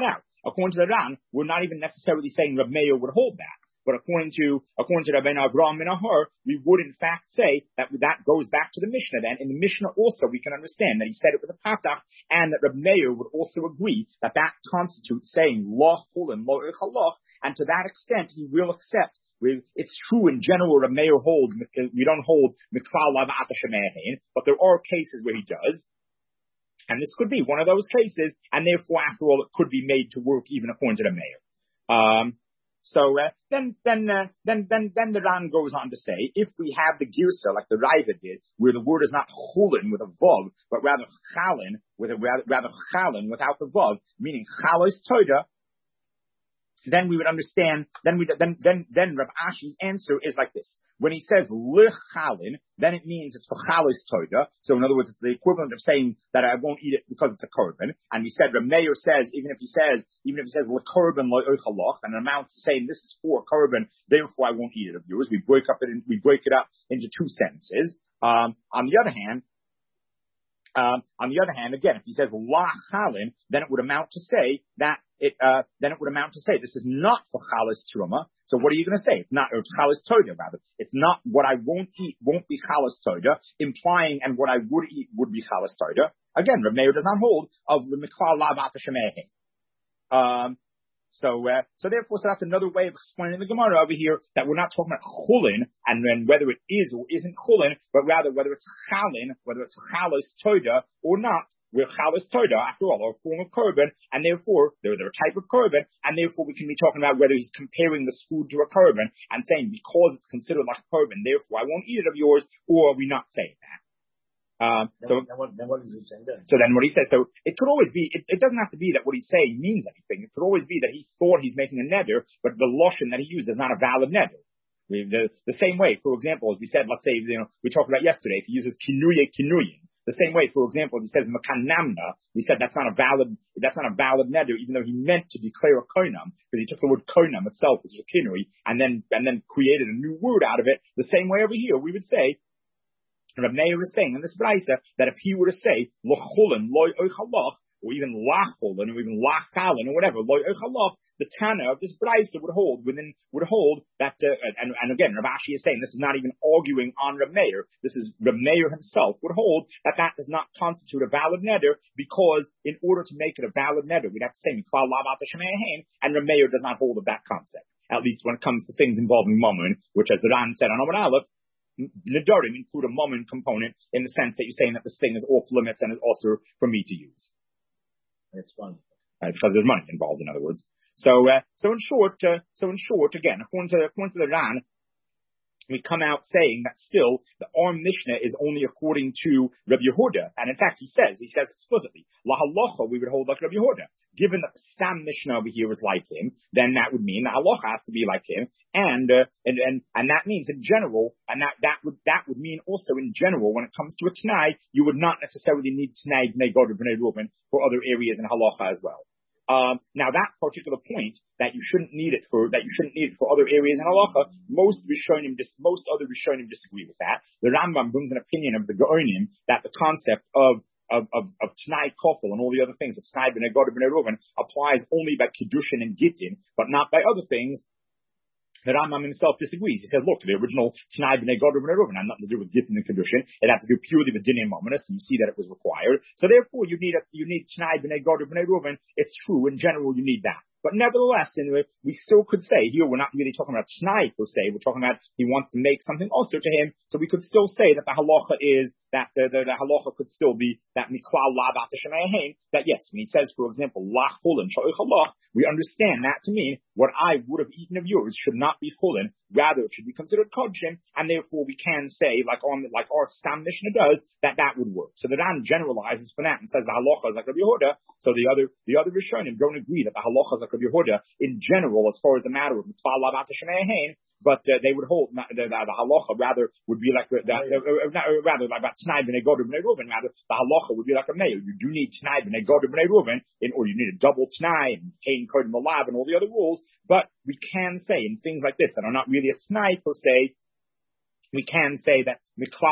according to the Ran, we're not even necessarily saying Reb Meir would hold that. But according to, according to Rabbeinu Avraham ben Ahor, we would in fact say that that goes back to the Mishnah then. In the Mishnah also, we can understand that he said it with a patach, and that Reb Meir would also agree that that constitutes saying, Lo chulin, lo echalach, and to that extent, he will accept. It's true in general, Reb Meir holds, we don't hold Miklal Lavata Shemehin, but there are cases where he does. And this could be one of those cases, and therefore, after all, it could be made to work even according to the Meir. Um, So uh, then, then, uh, then, then, then the Ran goes on to say, if we have the girsa like the Raiva did, where the word is not chulin with a vav, but rather chalin with a rather, rather chalin without the vav, meaning chalos toida, then we would understand. Then we then then then Rav Ashi's answer is like this: when he says lichalin, then it means it's for chalos toida. So in other words, it's the equivalent of saying that I won't eat it because it's a korban. And we said Rav Meir says even if he says even if he says lekorban lo'ochalach, and an amount saying this is for korban, therefore I won't eat it of yours. We break up it in, we break it up into two sentences. Um, on the other hand. Um, on the other hand, again, if he says la chalin, then it would amount to say that it, uh, then it would amount to say this is not for chalas truma. So what are you going to say? It's not, or it's chalas toida rather. It's not what I won't eat won't be chalas toida, implying and what I would eat would be chalas toida. Again, Rav Meir does not hold of the miklal lavata shemehin. Um, So, uh, so therefore, so that's another way of explaining the Gemara over here that we're not talking about chulin and then whether it is or isn't chulin, but rather whether it's chalin, whether it's chalas toida or not. We're chalas toida, after all, or a form of korban, and therefore they're, they're a type of korban, and therefore we can be talking about whether he's comparing this food to a korban and saying because it's considered like a korban, therefore I won't eat it of yours, or are we not saying that? Um, then, so, then what, then what does he say then? So then what he says, so it could always be, it, it doesn't have to be that what he's saying means anything. It could always be that he thought he's making a neder, but the lashon that he used is not a valid neder. We, the, the same way, for example, as we said, let's say, you know, we talked about yesterday, if he uses kinuye kinuyin, the same way, for example, if he says makanamna, we said that's not a valid, that's not a valid neder, even though he meant to declare a koinam, because he took the word koinam itself, which is a kinui, and then, and then created a new word out of it. The same way over here, we would say, Rav Meir is saying in this brayso that if he were to say lochulin loy oichalach, or even lachulin, or even lachalin, or whatever loy oichalach, the Tana of this brayso would hold within would hold that. Uh, and, and again, Rav Ashi is saying this is not even arguing on Rav Meir. This is Rav Meir himself would hold that that does not constitute a valid neder, because in order to make it a valid neder, we'd have to say miklal lavata shemehin, and Rav Meir does not hold of that concept. At least when it comes to things involving mammon, which, as the Ran said on Amud Aleph, Nedarim include a mammon component in the sense that you're saying that this thing is off limits and is also for me to use. It's fun. Right, because there's money involved, in other words. So, uh, so in short, uh, so in short, again, according to, according to the Ran, we come out saying that still the our Mishnah is only according to Rabbi Yehuda, and in fact he says he says explicitly la halacha we would hold like Rabbi Yehuda. Given that the Stam Mishnah over here is like him, then that would mean the halacha has to be like him, and uh, and and and that means in general, and that that would that would mean also in general when it comes to a Tanai, you would not necessarily need Tanai Bnei Gad or Bnei Reuben for other areas in halacha as well. Um, now that particular point that you shouldn't need it for that you shouldn't need it for other areas in halacha, most Rishonim, dis, most other Rishonim disagree with that. The Rambam brings an opinion of the Gaonim that the concept of of of, of Tanai Kofel and all the other things of Tanai Bnei Gad Bnei Reuven applies only by Kiddushin and Gittin, but not by other things. The Rambam himself disagrees. He says, look, the original Tanai Bnei Gad Bnei Reuven had nothing to do with Gittin and Kiddushin. It had to do purely with Dinei Mominus, and you see that it was required. So therefore, you need a, you need Tanai Bnei Gad Bnei Reuven. It's true, in general, you need that. But nevertheless, anyway, we still could say, here we're not really talking about Tanai per se, we're talking about he wants to make something also to him, so we could still say that the halacha is, that the, the, the halacha could still be that miklal lavat shemehin, that yes, when he says, for example, lach chulin sha'ichalach, we understand that to mean what I would have eaten of yours should not be chulin, rather it should be considered kodshim, and therefore we can say, like on like our Stam Mishnah does, that that would work. So the Ran generalizes for that and says the halacha is like Rabbi Yehuda, so the other the other Rishonim don't agree that the halacha is like Rabbi Yehuda in general as far as the matter of mitzvah lavat shemehin, but uh, they would hold the, the, the halacha rather would be like the, the, uh, uh, rather like about Tanai Bnei Gad Bnei Reuven, rather the halacha would be like a mayor. You do need Tanai Bnei Gad Bnei Reuven, in or you need a double Tanai and Kain Kodim Malav and all the other rules, but we can say in things like this that are not really a Tanai per se, we can say that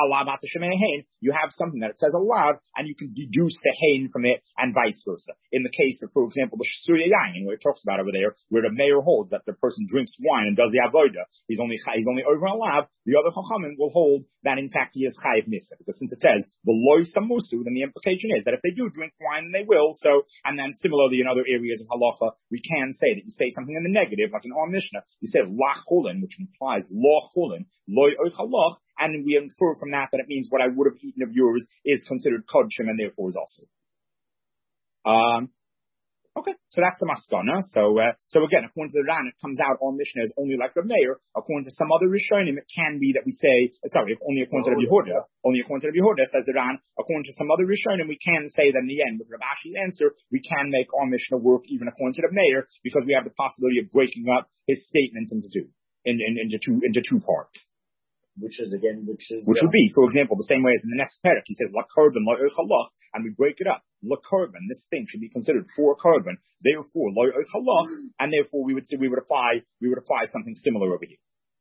you have something that it says aloud, and you can deduce the hain from it, and vice versa. In the case of, for example, the Shsuya Yain, where it talks about over there, where the mayor holds that the person drinks wine and does the avoda, he's only he's only over alav. The other chachamim will hold that in fact he is chayiv nisa, because since it says the loy samusu, then the implication is that if they do drink wine, then they will. So, and then similarly in other areas of halacha, we can say that you say something in the negative, like in our Mishnah, you say lach chulin, which implies loch chulin, loy oichalach, and we infer from that that it means what I would have eaten of yours is considered kodshim and therefore is also. Um, okay, so that's the maskana. So, uh, so again, according to the Ran, it comes out on Mishnah is only like the mayor. According to some other Rishonim, it can be that we say, sorry, only according to the Yehuda, only according to the Yehuda, says the Ran. According to some other Rishonim, we can say that in the end, with Rav Ashi's answer, we can make our Mishnah work even according to the mayor, because we have the possibility of breaking up his statement into two, in, in, into two, into two parts. Which is again, which is which would be, for example, the same way as in the next parak, he says la korban la oichalach, and we break it up. La korban, this thing should be considered for a korban, therefore la oichalach, and therefore we would say we would apply we would apply something similar over here.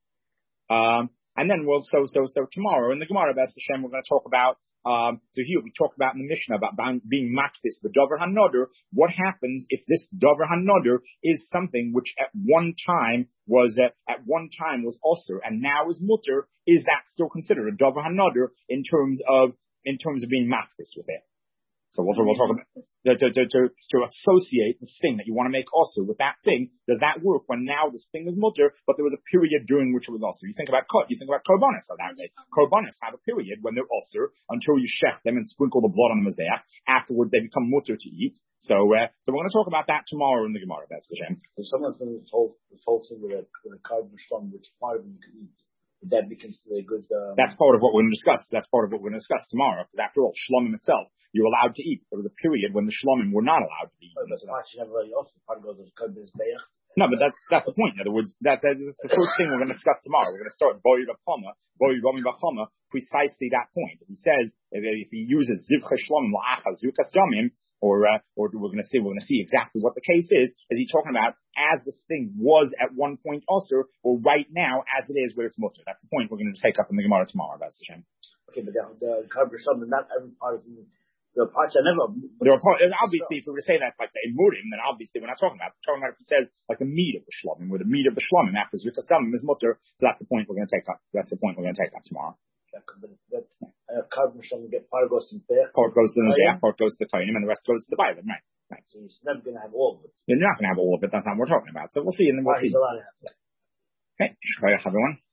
Um, and then we'll so so so tomorrow in the Gemara B'ez Hashem we're going to talk about. Um, so here we talk about in the Mishnah about being maktis, the davar hanoder. What happens if this davar hanoder is something which at one time was uh, at one time was osir and now is mutter? Is that still considered a davar hanoder in terms of in terms of being maktis with it? So we'll, we'll talk about to, to, to, to, to associate this thing that you want to make also with that thing. Does that work when now this thing is mutter, but there was a period during which it was also? You think about kot, you think about korbanos. So that way, korbanos have a period when they're also until you shech them and sprinkle the blood on them as they are. Afterward, they become mutter to eat. So, uh, so we're going to talk about that tomorrow in the Gemara. That's the shame. So someone's been told the whole thing with a with a korban shlom, which part of them you can eat. Would that be considered a good? Um, That's part of what we're going to discuss. That's part of what we're going to discuss tomorrow. Because after all, shlomim itself, you're allowed to eat. There was a period when the shlomim were not allowed to eat. But that's why she never really also part goes with korban be'ach. No, but that's that's the point. In other words, that that's the first thing we're going to discuss tomorrow. We're going to start boy b'chama, boy rami b'chama, precisely that point. If he says if he uses zivcha shlomim la'achaz zukas jamim, or uh, or we're going to see we're going to see exactly what the case is. Is he talking about as this thing was at one point also, or right now as it is where it's mutter? That's the point we're going to take up in the Gemara tomorrow. That's the shame. Okay, but the, the korban shlom, not every part of the the parts are never. There are part, obviously, if we were to say that like the emurim, then obviously we're not talking about. We're talking about if he says like the meat of the shlomim, where the meat of the shlomim after zukas jamim is mutter. So that's the point we're going to take up. That's the point we're going to take up tomorrow. Yeah, but but uh, korban shlom get part goes to the part goes to the yeah, part goes to the kohenim, and the rest goes to the Bible, right? Right. So you're never going to have all of it. You're not going to have all of it. That's not what we're talking about. So we'll see, and then we'll see. Okay, everyone.